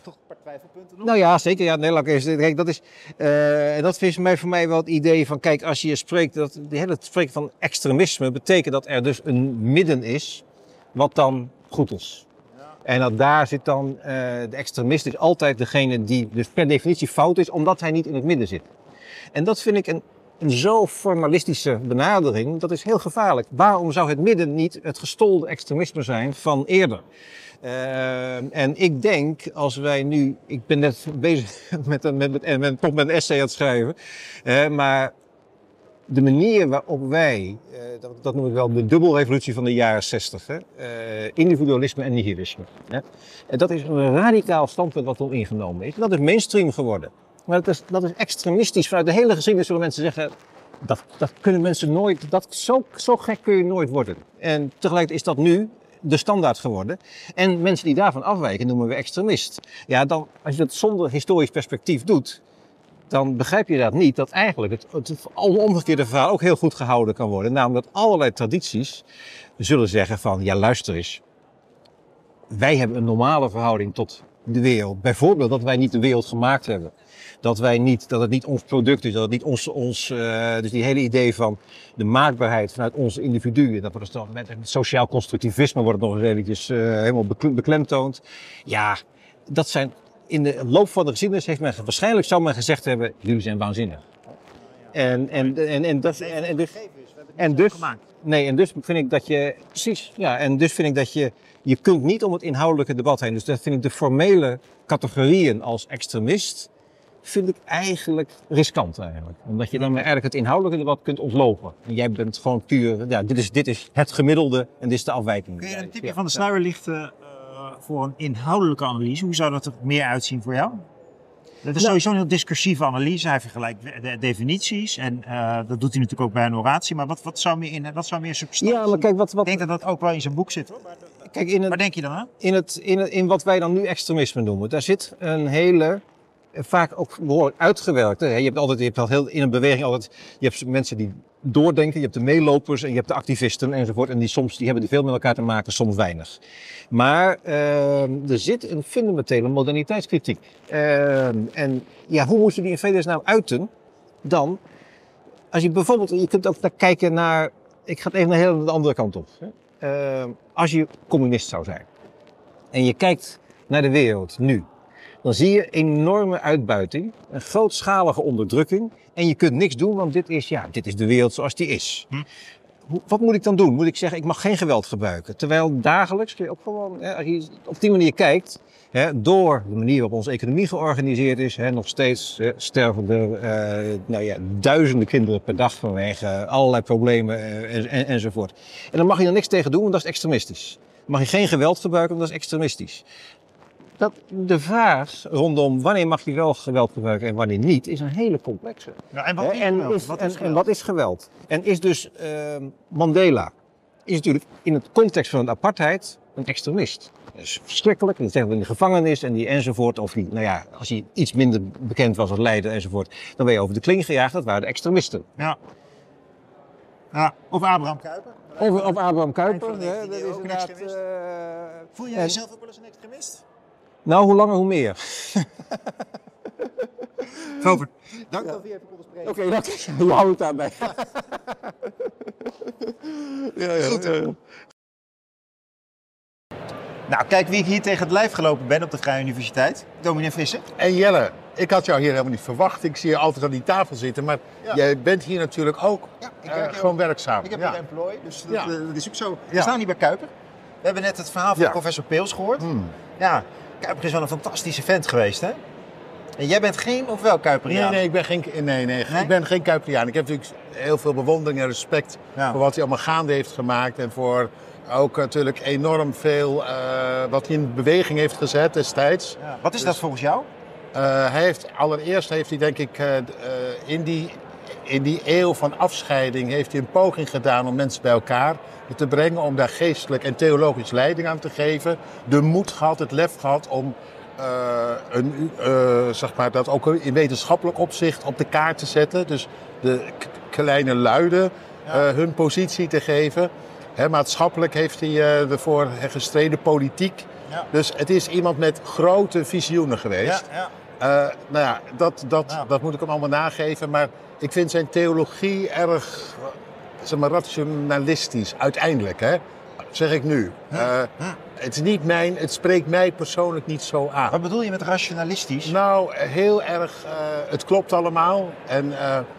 Nou ja, zeker. Ja, Nederland is, kijk, dat is, uh, dat is mij, voor mij wel het idee van, kijk, als je spreekt, dat, de hele spreken van extremisme betekent dat er dus een midden is, wat dan goed is. Ja. En dat daar zit dan, uh, de extremist is altijd degene die dus per definitie fout is, omdat hij niet in het midden zit. En dat vind ik een een zo formalistische benadering, dat is heel gevaarlijk. Waarom zou het midden niet het gestolde extremisme zijn van eerder? Uh, en ik denk, als wij nu, ik ben net bezig met een, met, met, met, met een essay aan het schrijven, uh, maar de manier waarop wij, uh, dat, dat noem ik wel de dubbelrevolutie van de jaren zestig, hè? Uh, individualisme en nihilisme. Hè? En dat is een radicaal standpunt wat al ingenomen is. En dat is mainstream geworden. Maar dat is, dat is extremistisch. Vanuit de hele geschiedenis zullen mensen zeggen, dat, dat kunnen mensen nooit, dat, zo, zo gek kun je nooit worden. En tegelijkertijd is dat nu de standaard geworden. En mensen die daarvan afwijken noemen we extremist. Ja, dan, als je dat zonder historisch perspectief doet, dan begrijp je dat niet, dat eigenlijk het, het omgekeerde verhaal ook heel goed gehouden kan worden. Namelijk dat allerlei tradities zullen zeggen van, ja luister eens, wij hebben een normale verhouding tot de wereld. Bijvoorbeeld dat wij niet de wereld gemaakt hebben. Dat wij niet, dat het niet ons product is, dat het niet ons, ons uh, dus die hele idee van de maakbaarheid vanuit onze individuen, dat wordt dus met het sociaal constructivisme wordt het nog eens eventjes uh, helemaal beklemtoond. Ja, dat zijn, in de loop van de geschiedenis heeft men, waarschijnlijk zou men gezegd hebben, jullie zijn waanzinnig. En, en, en, en, dat, en, en dus, en dus, nee, en dus vind ik dat je, precies, ja, en dus vind ik dat je, je kunt niet om het inhoudelijke debat heen. Dus dat vind ik de formele categorieën als extremist, vind ik eigenlijk riskant eigenlijk. Omdat je dan eigenlijk het inhoudelijke debat kunt ontlopen. En jij bent gewoon puur, ja, dit is, dit is het gemiddelde en dit is de afwijking. Kun je een tipje ja, van de sluier lichten uh, voor een inhoudelijke analyse? Hoe zou dat er meer uitzien voor jou? Dat is nou, sowieso een heel discursieve analyse. Hij vergelijkt de definities en uh, dat doet hij natuurlijk ook bij een oratie. Maar wat, wat zou meer in, wat zou meer substantie? Ja, maar kijk, wat, wat, ik denk dat dat ook wel in zijn boek zit, hoor. Kijk, in het, waar denk je dan aan? In, het, in, het, in wat wij dan nu extremisme noemen, daar zit een hele, vaak ook behoorlijk uitgewerkte. Je hebt altijd, je hebt al heel, in een beweging altijd, je hebt mensen die doordenken, je hebt de meelopers en je hebt de activisten enzovoort. En die soms, die hebben veel met elkaar te maken, soms weinig. Maar uh, er zit een fundamentele moderniteitskritiek. Uh, en ja, hoe moeten die in vredesnaam uiten dan? Als je bijvoorbeeld, je kunt ook naar kijken naar, ik ga het even naar heel de andere kant op. Uh, als je communist zou zijn en je kijkt naar de wereld nu, dan zie je enorme uitbuiting, een grootschalige onderdrukking en je kunt niks doen, want dit is, ja, dit is de wereld zoals die is. Hm. Hoe, wat moet ik dan doen? Moet ik zeggen, ik mag geen geweld gebruiken? Terwijl dagelijks kun je ook gewoon, hè, als je op die manier kijkt, hè, door de manier waarop onze economie georganiseerd is, hè, nog steeds hè, sterven er uh, nou ja, duizenden kinderen per dag vanwege allerlei problemen uh, en, en, enzovoort. En dan mag je er niks tegen doen, want dat is extremistisch. Dan mag je geen geweld gebruiken, want dat is extremistisch. Dat, de vraag rondom wanneer mag je wel geweld gebruiken en wanneer niet, is een hele complexe. Ja, en, wat is en, is, wat is en, en wat is geweld? En is dus uh, Mandela is natuurlijk in het context van de apartheid een extremist. Dat is verschrikkelijk. En dat zeggen we in de gevangenis en die enzovoort. Of die, nou ja, als hij iets minder bekend was als leider enzovoort, dan ben je over de kling gejaagd. Dat waren de extremisten. Ja. Ja, of Abraham Kuyper. Of, of Abraham Kuyper. Hè, dat is inderdaad, uh, Voel jij jezelf ook wel eens een extremist? Nou, hoe langer hoe meer. Govert, dank dat we je even konden spreken. Oké, okay, dat je houdt het daarbij. ja, ja, Goed. Ja, ja. Nou, kijk wie ik hier tegen het lijf gelopen ben op de Vrije Universiteit. Dominee Frisse. En Jelle, ik had jou hier helemaal niet verwacht. Ik zie je altijd aan die tafel zitten, maar ja. jij bent hier natuurlijk ook ja, ik uh, gewoon ook, werkzaam. Ik heb ja. een employee, dus dat, ja. dat is ook zo. We ja. staan hier bij Kuyper. We hebben net het verhaal van ja. professor Peels gehoord. Hmm. Ja, Kuyper is wel een fantastische vent geweest, hè? En jij bent geen of wel Kuyperiaan? Nee, nee, ik ben geen, nee, nee, nee? Ik ben geen Kuyperiaan. Ik heb natuurlijk heel veel bewondering en respect ja. voor wat hij allemaal gaande heeft gemaakt. En voor ook natuurlijk enorm veel uh, wat hij in beweging heeft gezet destijds. Ja. Wat is dus, dat volgens jou? Uh, hij heeft, allereerst heeft hij denk ik uh, uh, in, die, in die eeuw van afscheiding heeft hij een poging gedaan om mensen bij elkaar te brengen. Om daar geestelijk en theologisch leiding aan te geven. De moed gehad, het lef gehad om uh, een, uh, zeg maar, dat ook in wetenschappelijk opzicht op de kaart te zetten. Dus de k- kleine luiden uh, ja. hun positie te geven. He, maatschappelijk heeft hij uh, ervoor gestreden, politiek. Ja. Dus het is iemand met grote visioenen geweest. Ja, ja. Uh, nou ja, dat, dat, ja. dat moet ik hem allemaal nageven. Maar ik vind zijn theologie erg, zeg maar, rationalistisch, uiteindelijk. Hè? Zeg ik nu. Ja. Uh, ja. Het is niet mijn, het spreekt mij persoonlijk niet zo aan. Wat bedoel je met rationalistisch? Nou, heel erg, uh, het klopt allemaal. En uh,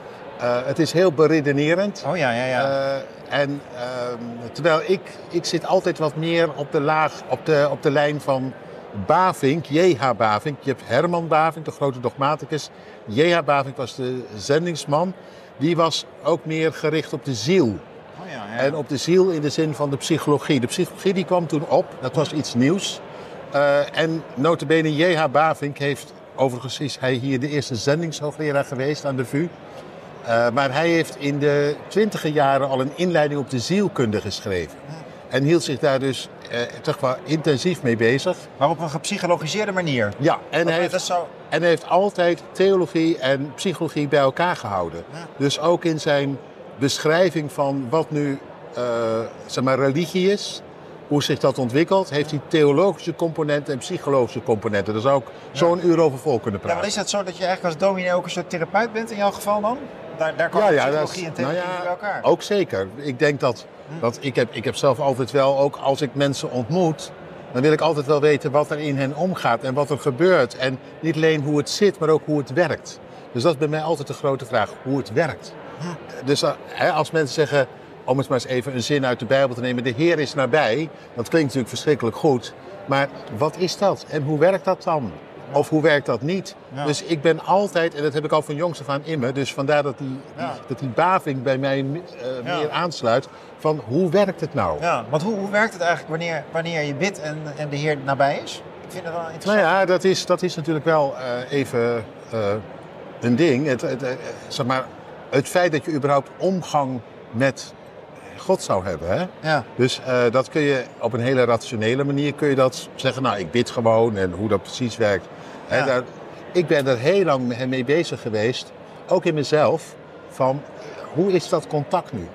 Uh, het is heel beredenerend. Oh ja, ja, ja. Uh, en uh, terwijl ik, ik zit altijd wat meer op de laag, op de, op de lijn van Bavinck, J H Bavinck. Je hebt Herman Bavinck, de grote dogmaticus. J H Bavinck was de zendingsman. Die was ook meer gericht op de ziel. Oh ja, ja. En op de ziel in de zin van de psychologie. De psychologie die kwam toen op, dat was iets nieuws. Uh, en nota bene J H Bavinck heeft, overigens is hij hier de eerste zendingshoogleraar geweest aan de V U. Uh, maar hij heeft in de twintiger jaren al een inleiding op de zielkunde geschreven. En hield zich daar dus uh, toch wel intensief mee bezig. Maar op een gepsychologiseerde manier. Ja, en hij, heeft, zou... en hij heeft altijd theologie en psychologie bij elkaar gehouden. Ja. Dus ook in zijn beschrijving van wat nu uh, zeg maar, religie is, hoe zich dat ontwikkelt, heeft hij theologische componenten en psychologische componenten. Daar zou ik ja. zo'n uur over vol kunnen praten. Ja, maar is het zo dat je eigenlijk als dominee ook een soort therapeut bent in jouw geval dan? Daar, daar komen ja, ja, psychologie en theologie nou ja, bij elkaar. Ook zeker. Ik denk dat, hm. dat ik, heb, ik heb zelf altijd wel, ook als ik mensen ontmoet, dan wil ik altijd wel weten wat er in hen omgaat en wat er gebeurt. En niet alleen hoe het zit, maar ook hoe het werkt. Dus dat is bij mij altijd de grote vraag, hoe het werkt. Hm. Dus als mensen zeggen, om het maar eens even een zin uit de Bijbel te nemen, de Heer is nabij, dat klinkt natuurlijk verschrikkelijk goed. Maar wat is dat en hoe werkt dat dan? Of hoe werkt dat niet? Ja. Dus ik ben altijd, en dat heb ik al van jongs af aan in me, dus vandaar dat die, ja. die, dat die Bavinck bij mij uh, ja. meer aansluit, van hoe werkt het nou? Ja, want hoe, hoe werkt het eigenlijk wanneer, wanneer je bidt en, en de Heer nabij is? Ik vind het wel interessant. Nou ja, dat is, dat is natuurlijk wel uh, even uh, een ding. Het, het, uh, zeg maar, het feit dat je überhaupt omgang met God zou hebben. Hè? Ja. Dus uh, dat kun je op een hele rationele manier kun je dat zeggen. Nou, ik bid gewoon en hoe dat precies werkt. Ja. Hè, daar, ik ben er heel lang mee bezig geweest, ook in mezelf, van hoe is dat contact nu?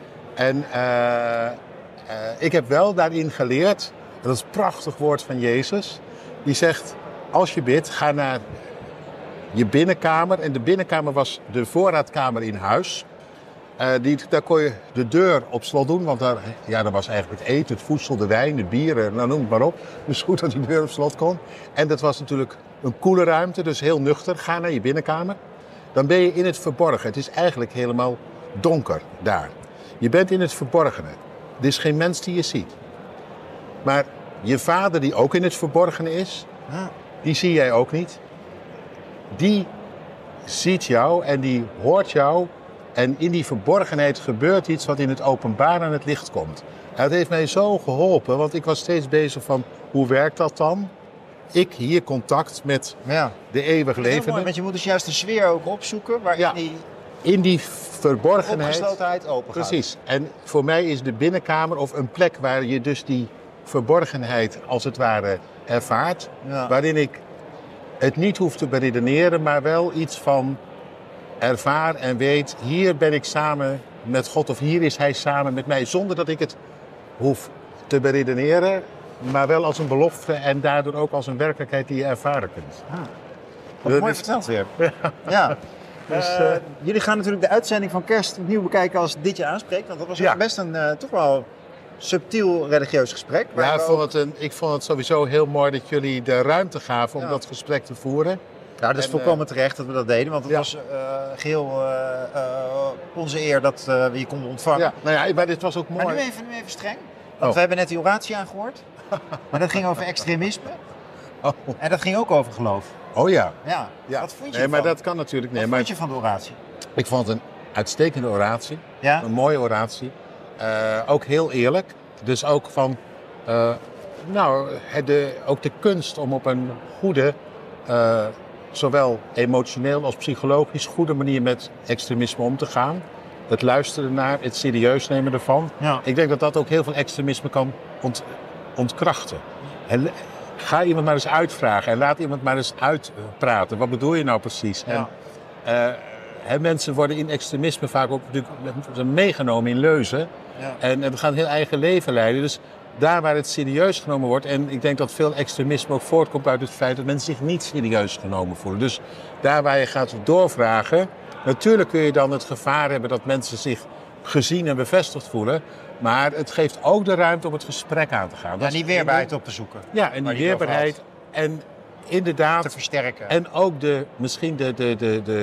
En uh, uh, ik heb wel daarin geleerd, dat is een prachtig woord van Jezus, die zegt, als je bidt, ga naar je binnenkamer. En de binnenkamer was de voorraadkamer in huis. Uh, die, daar kon je de deur op slot doen, want daar, ja, daar was eigenlijk het eten, het voedsel, de wijn, de bieren, nou, noem het maar op. Dus goed dat die deur op slot kon. En dat was natuurlijk een koele ruimte, dus heel nuchter. Ga naar je binnenkamer. Dan ben je in het verborgen. Het is eigenlijk helemaal donker daar. Je bent in het verborgene. Er is geen mens die je ziet. Maar je vader, die ook in het verborgene is, die zie jij ook niet. Die ziet jou en die hoort jou. En in die verborgenheid gebeurt iets wat in het openbaar aan het licht komt. En dat heeft mij zo geholpen, want ik was steeds bezig van, hoe werkt dat dan? Ik hier contact met ja. de eeuwig levende. Want je moet dus juist de sfeer ook opzoeken waarin ja. die, in die verborgenheid, opgeslotenheid open gaat. Precies. En voor mij is de binnenkamer of een plek waar je dus die verborgenheid als het ware ervaart. Ja. Waarin ik het niet hoef te beredeneren, maar wel iets van ervaar en weet, hier ben ik samen met God of hier is hij samen met mij. Zonder dat ik het hoef te beredeneren, maar wel als een belofte en daardoor ook als een werkelijkheid die je ervaren kunt. Ah, wat mooi verteld weer. Ja. ja. Dus, uh, uh, jullie gaan natuurlijk de uitzending van Kerst opnieuw bekijken als dit je aanspreekt. Want dat was ja. best een uh, toch wel subtiel religieus gesprek. Ja, ik vond, het een, ik vond het sowieso heel mooi dat jullie de ruimte gaven om ja. dat gesprek te voeren. Ja, dat is en, volkomen terecht dat we dat deden, want het ja. was uh, geheel uh, uh, onze eer dat uh, we je konden ontvangen. Ja, nou ja, maar dit was ook mooi. Maar nu even, nu even streng, want oh. we hebben net die oratie aangehoord, maar dat ging over extremisme oh. en dat ging ook over geloof. Oh ja. Ja, ja. Wat vond je nee, van? maar dat kan natuurlijk. Nee, Wat maar vond je van de oratie? Ik vond het een uitstekende oratie, ja? een mooie oratie, uh, ook heel eerlijk. Dus ook van, uh, nou, de, ook de kunst om op een goede, uh, zowel emotioneel als psychologisch goede manier met extremisme om te gaan. Het luisteren naar, het serieus nemen ervan. Ja. Ik denk dat dat ook heel veel extremisme kan ont, ontkrachten. En ga iemand maar eens uitvragen en laat iemand maar eens uitpraten. Wat bedoel je nou precies? Ja. En, uh, he, mensen worden in extremisme vaak ook meegenomen in leuzen. Ja. En, en we gaan een heel eigen leven leiden. Dus daar waar het serieus genomen wordt. En ik denk dat veel extremisme ook voortkomt uit het feit dat mensen zich niet serieus genomen voelen. Dus daar waar je gaat doorvragen. Natuurlijk kun je dan het gevaar hebben dat mensen zich gezien en bevestigd voelen. Maar het geeft ook de ruimte om het gesprek aan te gaan. Ja, die weerbaarheid op te zoeken. Ja, en die weerbaarheid. En inderdaad. Te versterken. En ook de, misschien de, de, de, de,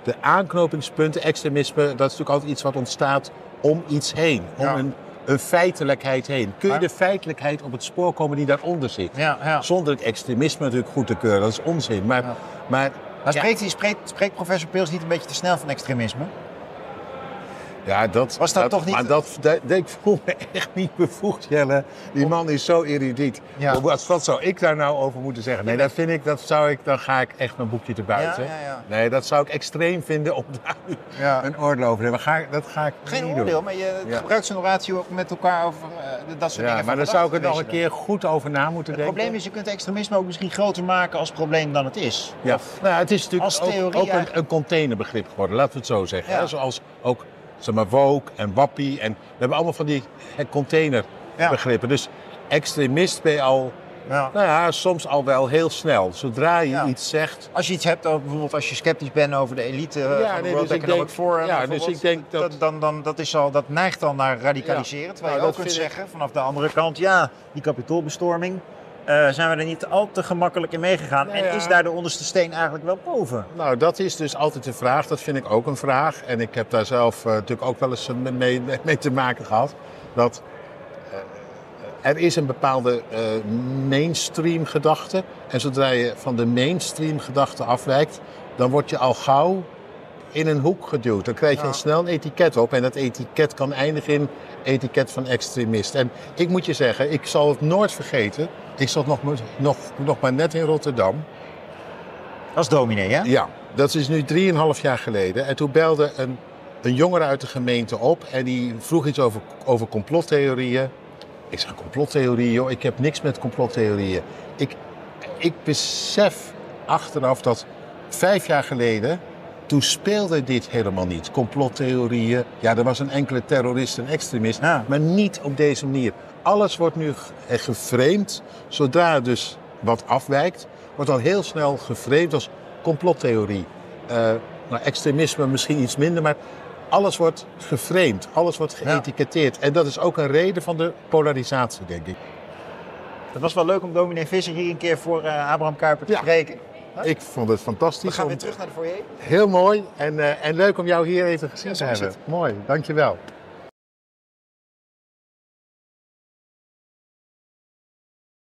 de aanknopingspunten, extremisme, dat is natuurlijk altijd iets wat ontstaat om iets heen. Om Ja. een, een feitelijkheid heen. Kun je de feitelijkheid op het spoor komen die daaronder zit? Ja, ja. Zonder het extremisme natuurlijk goed te keuren, dat is onzin. Maar, Ja. maar Maar spreekt, hij- spreekt, spreekt professor Peels niet een beetje te snel van extremisme? ja, dat Was dat toch niet- Maar dat, dat, dat- ik voel me echt niet bevoegd, Jelle. Die man is zo erudiet. Ja. Wat, wat zou ik daar nou over moeten zeggen? Nee, dat vind ik, dat zou ik, dan ga ik echt mijn boekje te buiten. Ja, ja, ja. Nee, dat zou ik extreem vinden om daar nu Ja. een oordeel over te hebben. Ga, ik- dat ga ik Geen niet oordeel, doen. maar je Ja. gebruikt zo'n oratie ook met elkaar over eh, dat soort Ja, dingen. maar van daar zou ik er gedachten nog een wisselen. keer goed over na moeten Het denken. probleem is, je kunt extremisme ook misschien groter maken als probleem dan het is. Ja. Nou, het is natuurlijk als ook, theorie ook een, eigenlijk- een containerbegrip geworden, laten we het zo zeggen. Ja. Hè? Zoals ook zeg maar, woke en wappie. En we hebben allemaal van die eh, containerbegrippen. Dus extremist ben je al, Ja. nou ja, soms al wel heel snel. Zodra je Ja. iets zegt. Als je iets hebt over bijvoorbeeld als je sceptisch bent over de elite eh, Ja, van de nee, World dus ik Economic denk- Forum, ja, dus bijvoorbeeld, ik denk dat- dan, dan dat is al dat neigt al naar radicaliseren. Ja. Terwijl Nou, je ook dat kunt vind ik- zeggen vanaf de andere kant, ja, die kapitoolbestorming. eh, zijn we er niet al te gemakkelijk in meegegaan? Nou en ja. is daar de onderste steen eigenlijk wel boven? Nou, dat is dus altijd de vraag. Dat vind ik ook een vraag. En ik heb daar zelf eh, natuurlijk ook wel eens eh, mee, mee, mee te maken gehad. Dat eh, er is een bepaalde eh, mainstream gedachte. En zodra je van de mainstream gedachte afwijkt, dan word je al gauw in een hoek geduwd. Dan krijg je Ja. al snel een etiket op. En dat etiket kan eindigen in etiket van extremist. En ik moet je zeggen, ik zal het nooit vergeten. Ik zat nog, nog, nog maar net in Rotterdam. Als dominee, hè? Ja, dat is nu drieënhalf jaar geleden. En toen belde een, een jongere uit de gemeente op en die vroeg iets over, over complottheorieën. Ik zeg, complottheorieën, joh, ik heb niks met complottheorieën. Ik, ik besef achteraf dat vijf jaar geleden, toen speelde dit helemaal niet. Complottheorieën, ja, er was een enkele terrorist en extremist, Ja. maar maar niet op deze manier. Alles wordt nu ge- geframed, zodra er dus wat afwijkt, wordt al heel snel geframed als complottheorie. Eh, nou, extremisme misschien iets minder, maar alles wordt geframed, alles wordt geëtiketteerd. En dat is ook een reden van de polarisatie, denk ik. Het was wel leuk om dominee Visser hier een keer voor eh, Abraham Kuyper te Ja. spreken. Ik vond het fantastisch. We gaan om- weer terug naar de foyer. Heel mooi en, eh, en leuk om jou hier even gezien Ja, te zo is hebben. Mooi, dankjewel.